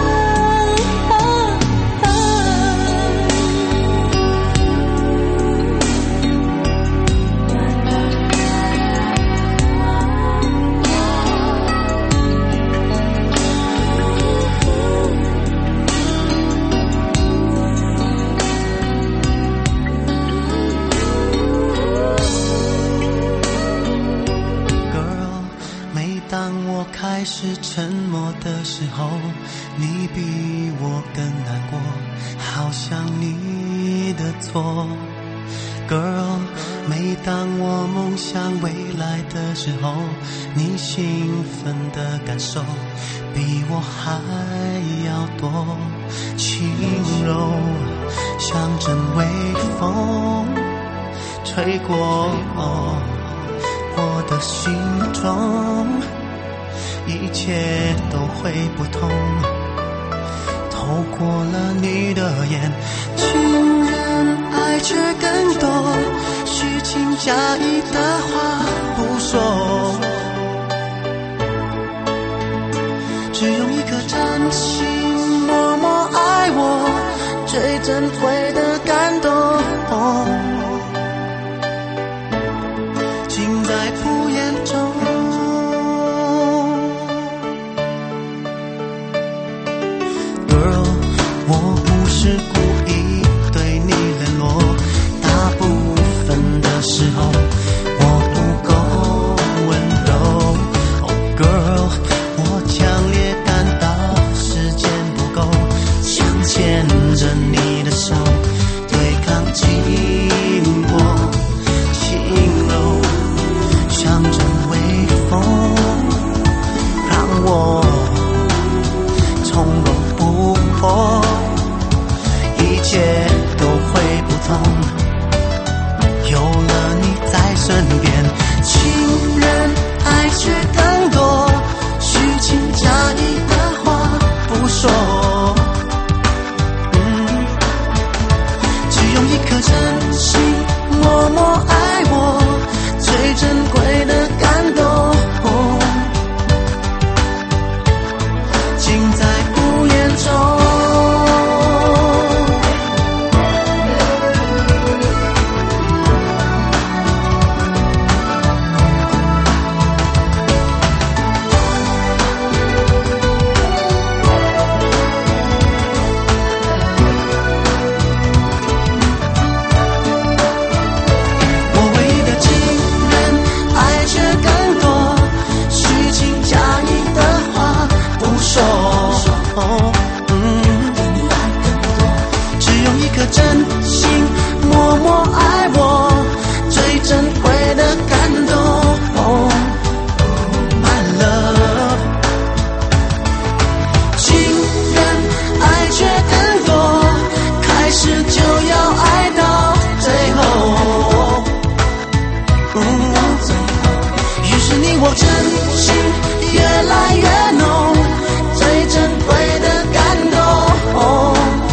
开始沉默的时候，你比我更难过，好像你的错。Girl， 每当我梦想未来的时候，你兴奋的感受比我还要多，轻柔像阵微风吹过我的心中，一切都会不同，透过了你的眼，情人爱却更多，虚情假意的话不说，只用一颗真心默默爱我，最珍贵的感动，尽在不言中。我不是故意对你冷落，大部分的时候我不够温柔。Oh girl， 我强烈感到时间不够，想牵着你的手，对抗寂寞，轻柔像阵微风，让我从容不迫，一切都会不同，有了你在身边，情人爱却更多，虚情假意的话不说，只用一颗真心默默爱我，最珍贵的感动，尽在不言中。真心默默爱我，最珍贵的感动， My love， 情人爱却更多，开始就要爱到最后，于是你我真心越来越浓，最珍贵的感动，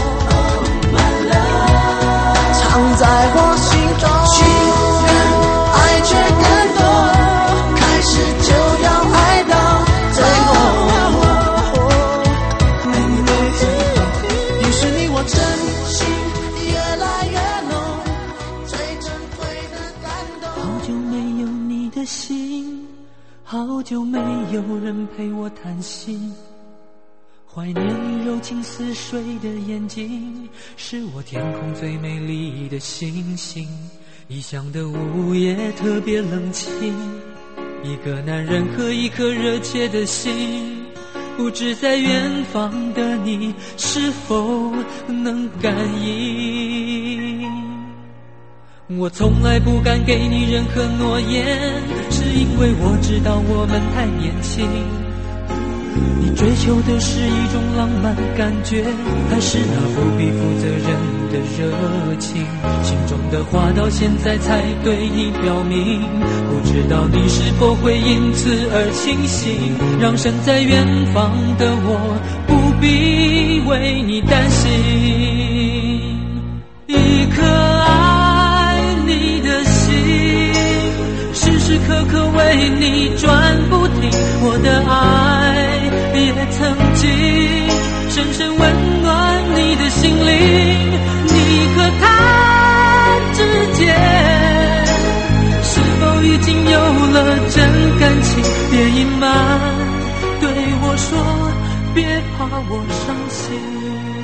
在我心中，情人爱却更多，开始就要爱到最后，于是你我真心越来越浓，最珍贵的感动。 好久没有你的心，好久没有人陪我谈心，怀念你柔情似水的眼睛，是我天空最美丽的星星。异乡的午夜特别冷清，一个男人和一颗热切的心，不知在远方的你是否能感应。我从来不敢给你任何诺言，是因为我知道我们太年轻。你追求的是一种浪漫感觉，还是那不必负责任的热情？心中的话到现在才对你表明，不知道你是否会因此而清醒，让身在远方的我不必为你担心。一颗爱你的心，时时刻刻为你转不停，我的爱也曾经深深温暖你的心灵。你和他之间是否已经有了真感情？别隐瞒，对我说，别怕我伤心。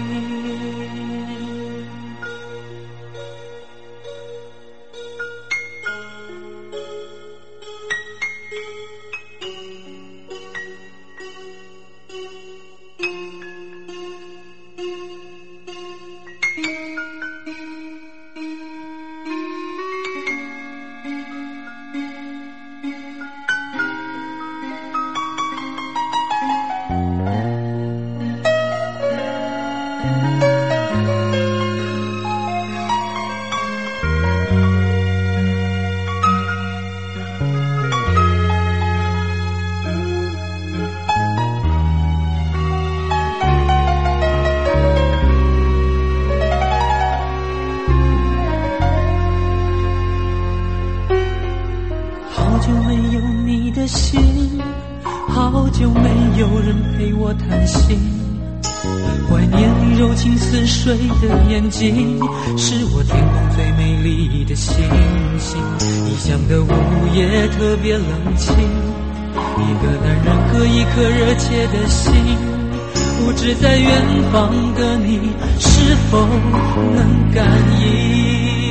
好久没有人陪我谈心，怀念你柔情似水的眼睛，是我天空最美丽的星星。异乡的午夜特别冷清，一个男人和一颗热切的心，不知在远方的你是否能感应。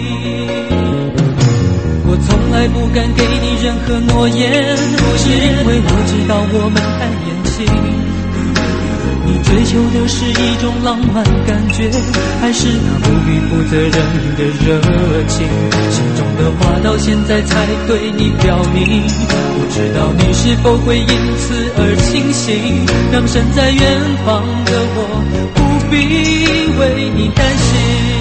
我从来不敢给你任何诺言，是因为我知道我们太年轻。你追求的是一种浪漫感觉，还是那无比负责任的热情？心中的话到现在才对你表明，不知道你是否会因此而清醒，让身在远方的我不必为你担心。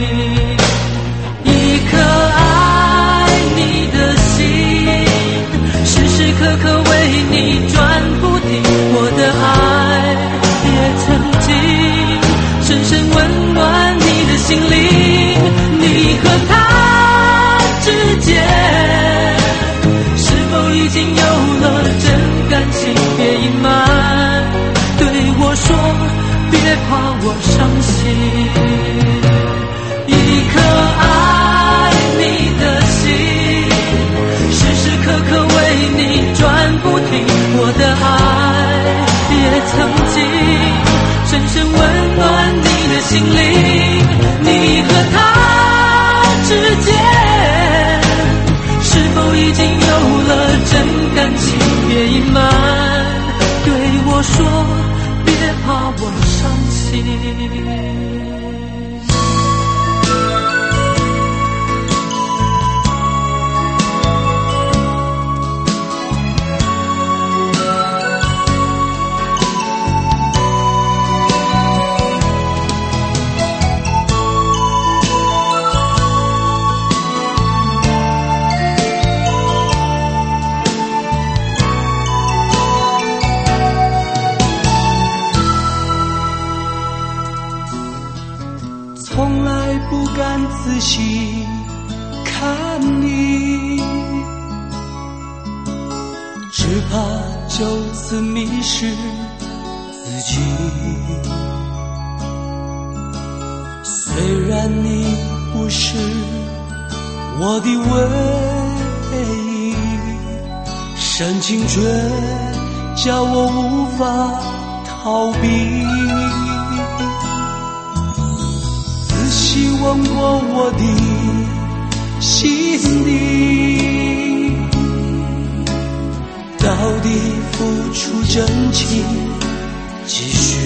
一颗爱你的心，时时刻刻为你转不停，我的爱也曾经深深温暖你的心灵。你和他之间是否已经有了真感情？别隐瞒，对我说，别怕我伤心。一颗爱你的心，时时刻刻为你转不停，我的爱也曾经深深温暖你的心灵。你和他之间是否已经有了真感情？别隐瞒，对我说，别怕我伤心。 从来不敢仔细看你，只怕就此迷失自己。虽然你不是我的唯一，深情却叫我无法逃避。细问过我的心底，到底付出真情几许？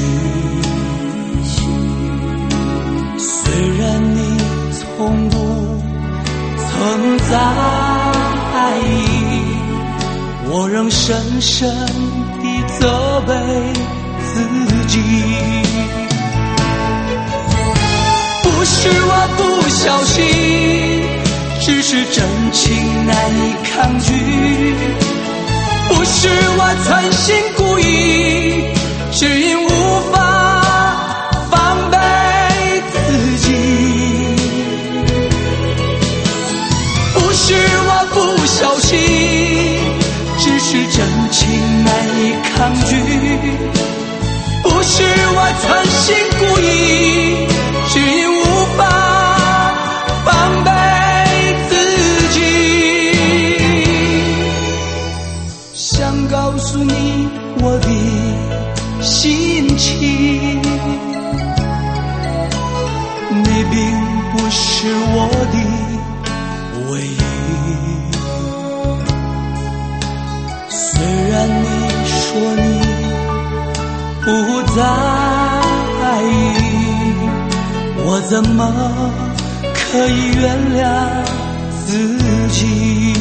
虽然你从不曾在意，我仍深深地责备自己。不是我不小心，只是真情难以抗拒。不是我存心故意，只因无法抗拒，不是我存心故意，是因无法防备自己。想告诉你我的心情，你并不是我的唯一。虽然你说你不在意，我怎么可以原谅自己？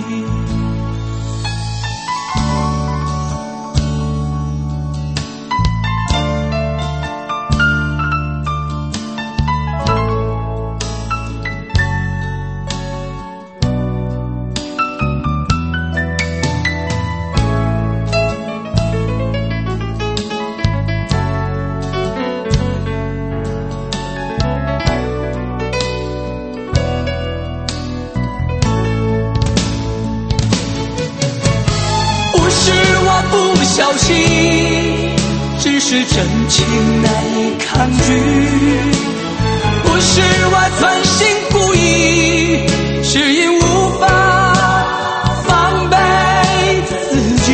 小心，只是真情难以抗拒，不是我存心故意，是因无法防备自己。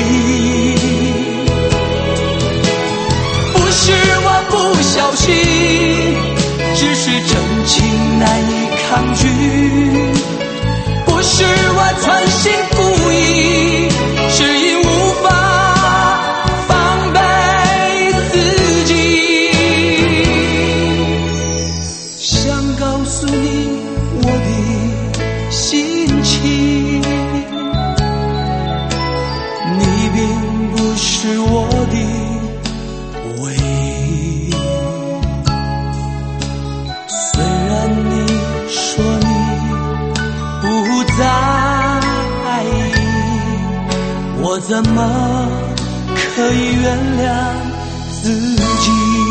不是我不小心，只是真情难以抗拒，不是我存心故意，是因无法我怎么可以原谅自己？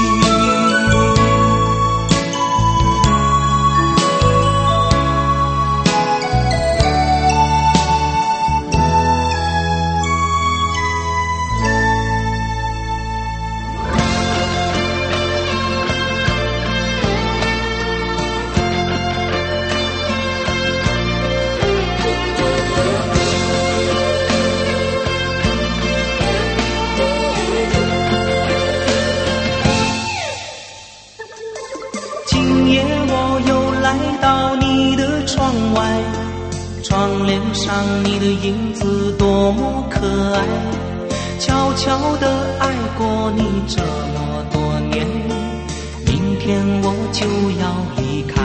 窗帘上你的影子多么可爱，悄悄地爱过你这么多年，明天我就要离开。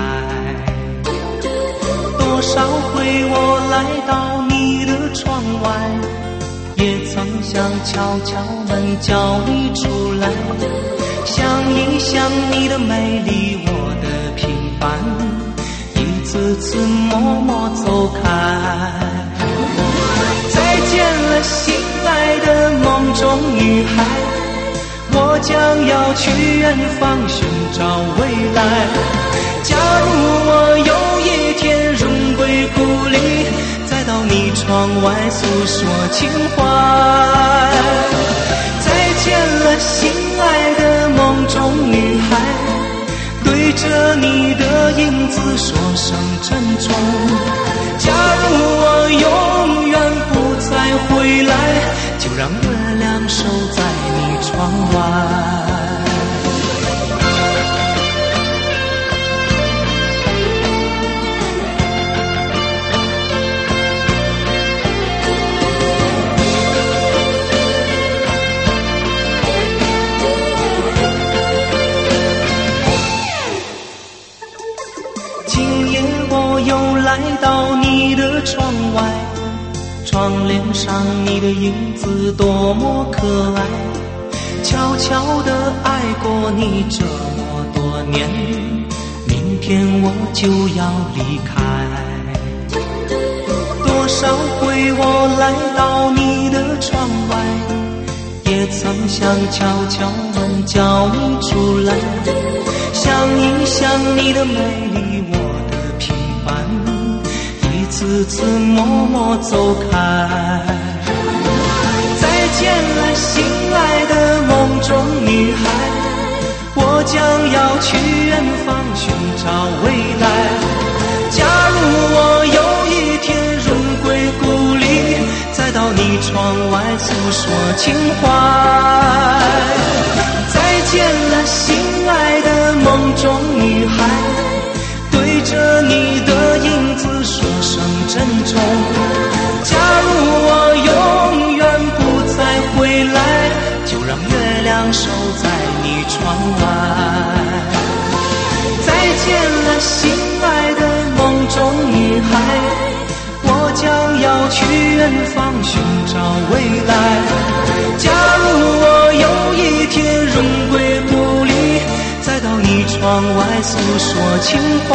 多少回我来到你的窗外，也曾想敲敲门叫你出来，想一想你的美丽，我的平凡，一次次默默走开。再见了心爱的梦中女孩，我将要去远方寻找未来。假如我有一天荣归故里，再到你窗外诉说情怀。再见了心爱的梦中女孩，对着你的影子说声珍重。假如我永远不再回来，就让月亮守在你窗外。来到你的窗外，窗帘上你的影子多么可爱，悄悄地爱过你这么多年，明天我就要离开。多少回我来到你的窗外，也曾想悄悄地叫你出来，想一想你的美丽，我的平凡，一次次默默走开。再见了心爱寻找未来。假如我有一天荣归故里，再到你窗外诉说情怀。再见了心爱的梦中女孩，对着你的影子说声珍重。假如我永远不再回来，就让月亮守在你窗外。再见了心爱的梦中女孩，我将要去远方寻找未来。假如我有一天荣归故里，再到你窗外诉说情怀。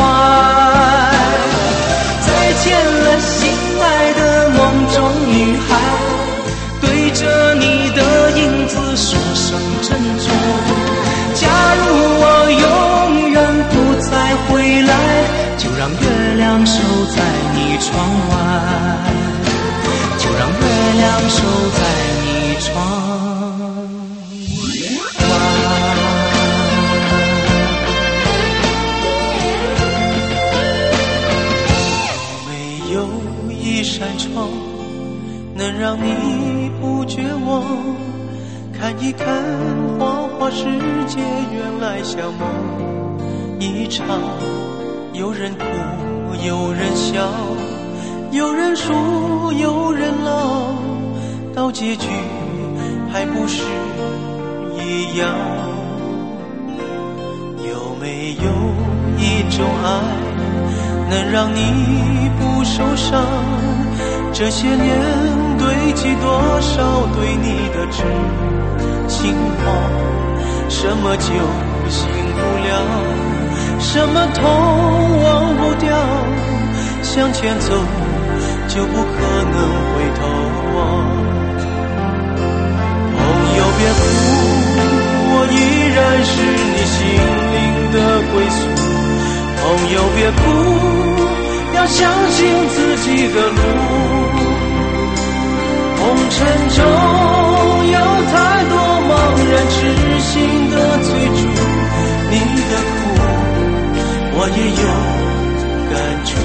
再见了心爱的梦中女孩，对着你的影子说声珍重。假如我永远不再回来，就让月亮守在你窗外，就让月亮守在你窗外。没有一扇窗能让你不绝望，看一看花花世界，原来像梦一场。有人哭，有人笑，有人输，有人老，到结局还不是一样。有没有一种爱能让你不受伤？这些年堆积多少对你的痴心话，什么酒醒不了，什么痛忘不掉，向前走就不可能回头望。朋友别哭，我依然是你心灵的归宿。朋友别哭，要相信自己的路。红尘中有太多茫然痴心的追逐，你的苦我也有感触。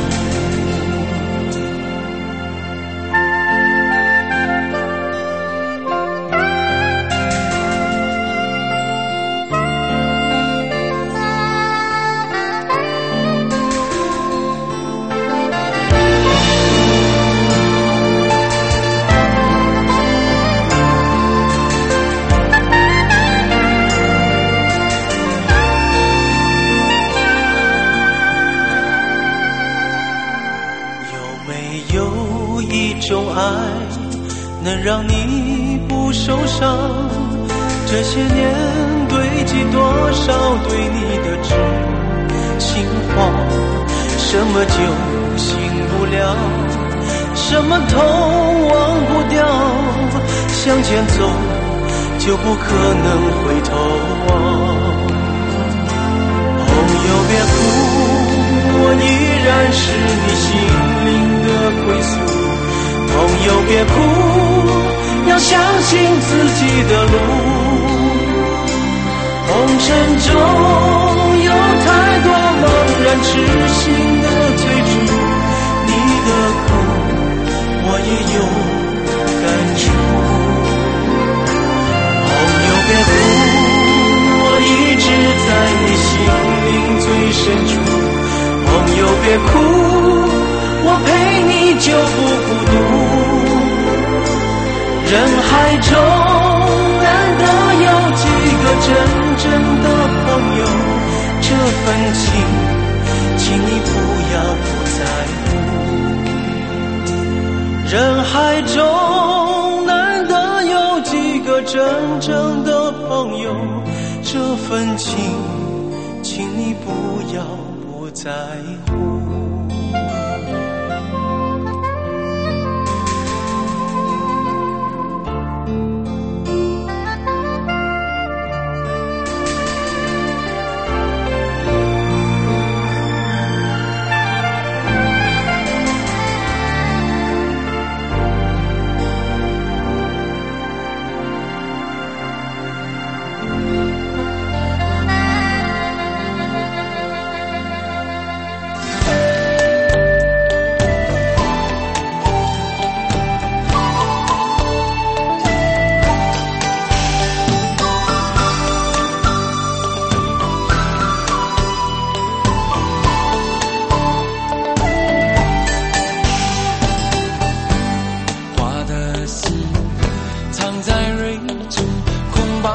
能让你不受伤，这些年堆积多少对你的痴心话，什么酒醒不了，什么痛忘不掉，向前走就不可能回头望。朋友别哭，我依然是你心灵的归宿。朋友别哭，要相信自己的路。红尘中有太多茫然痴心的追逐，你的苦我也有感触。朋友别哭，我一直在你心灵最深处。朋友别哭，我陪你就不孤独。人海中难得有几个真正的朋友，这份情请你不要不在乎。人海中难得有几个真正的朋友，这份情请你不要不在乎。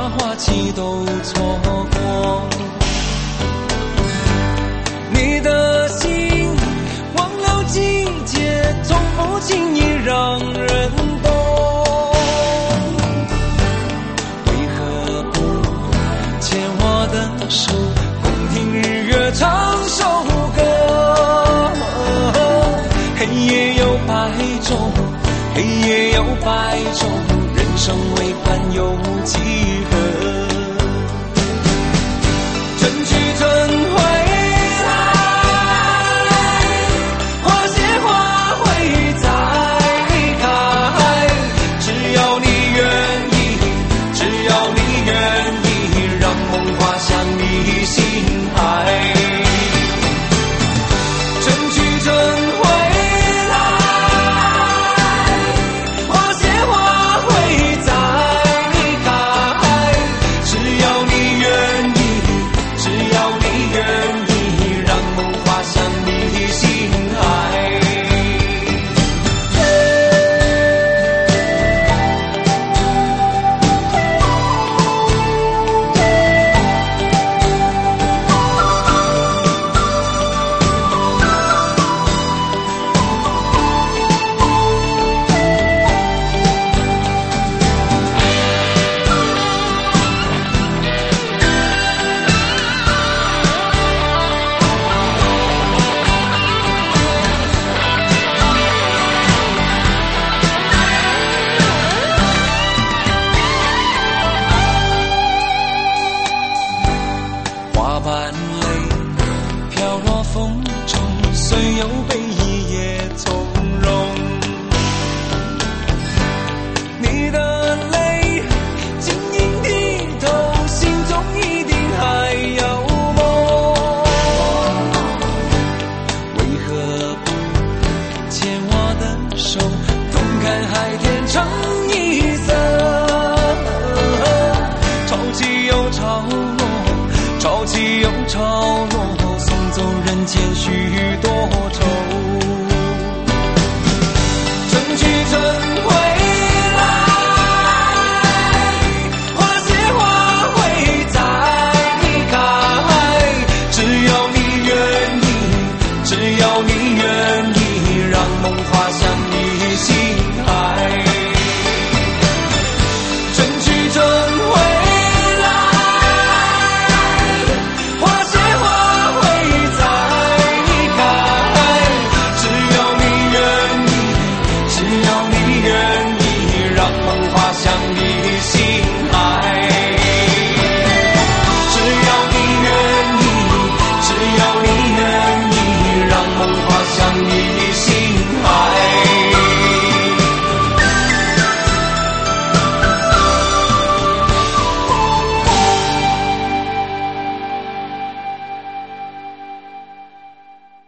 花期都错过。你的心忘了季节，从不轻易让人懂。为何不牵我的手，共听日月唱首歌？黑夜有白昼，黑夜有白昼，人生为欢有几何？春去这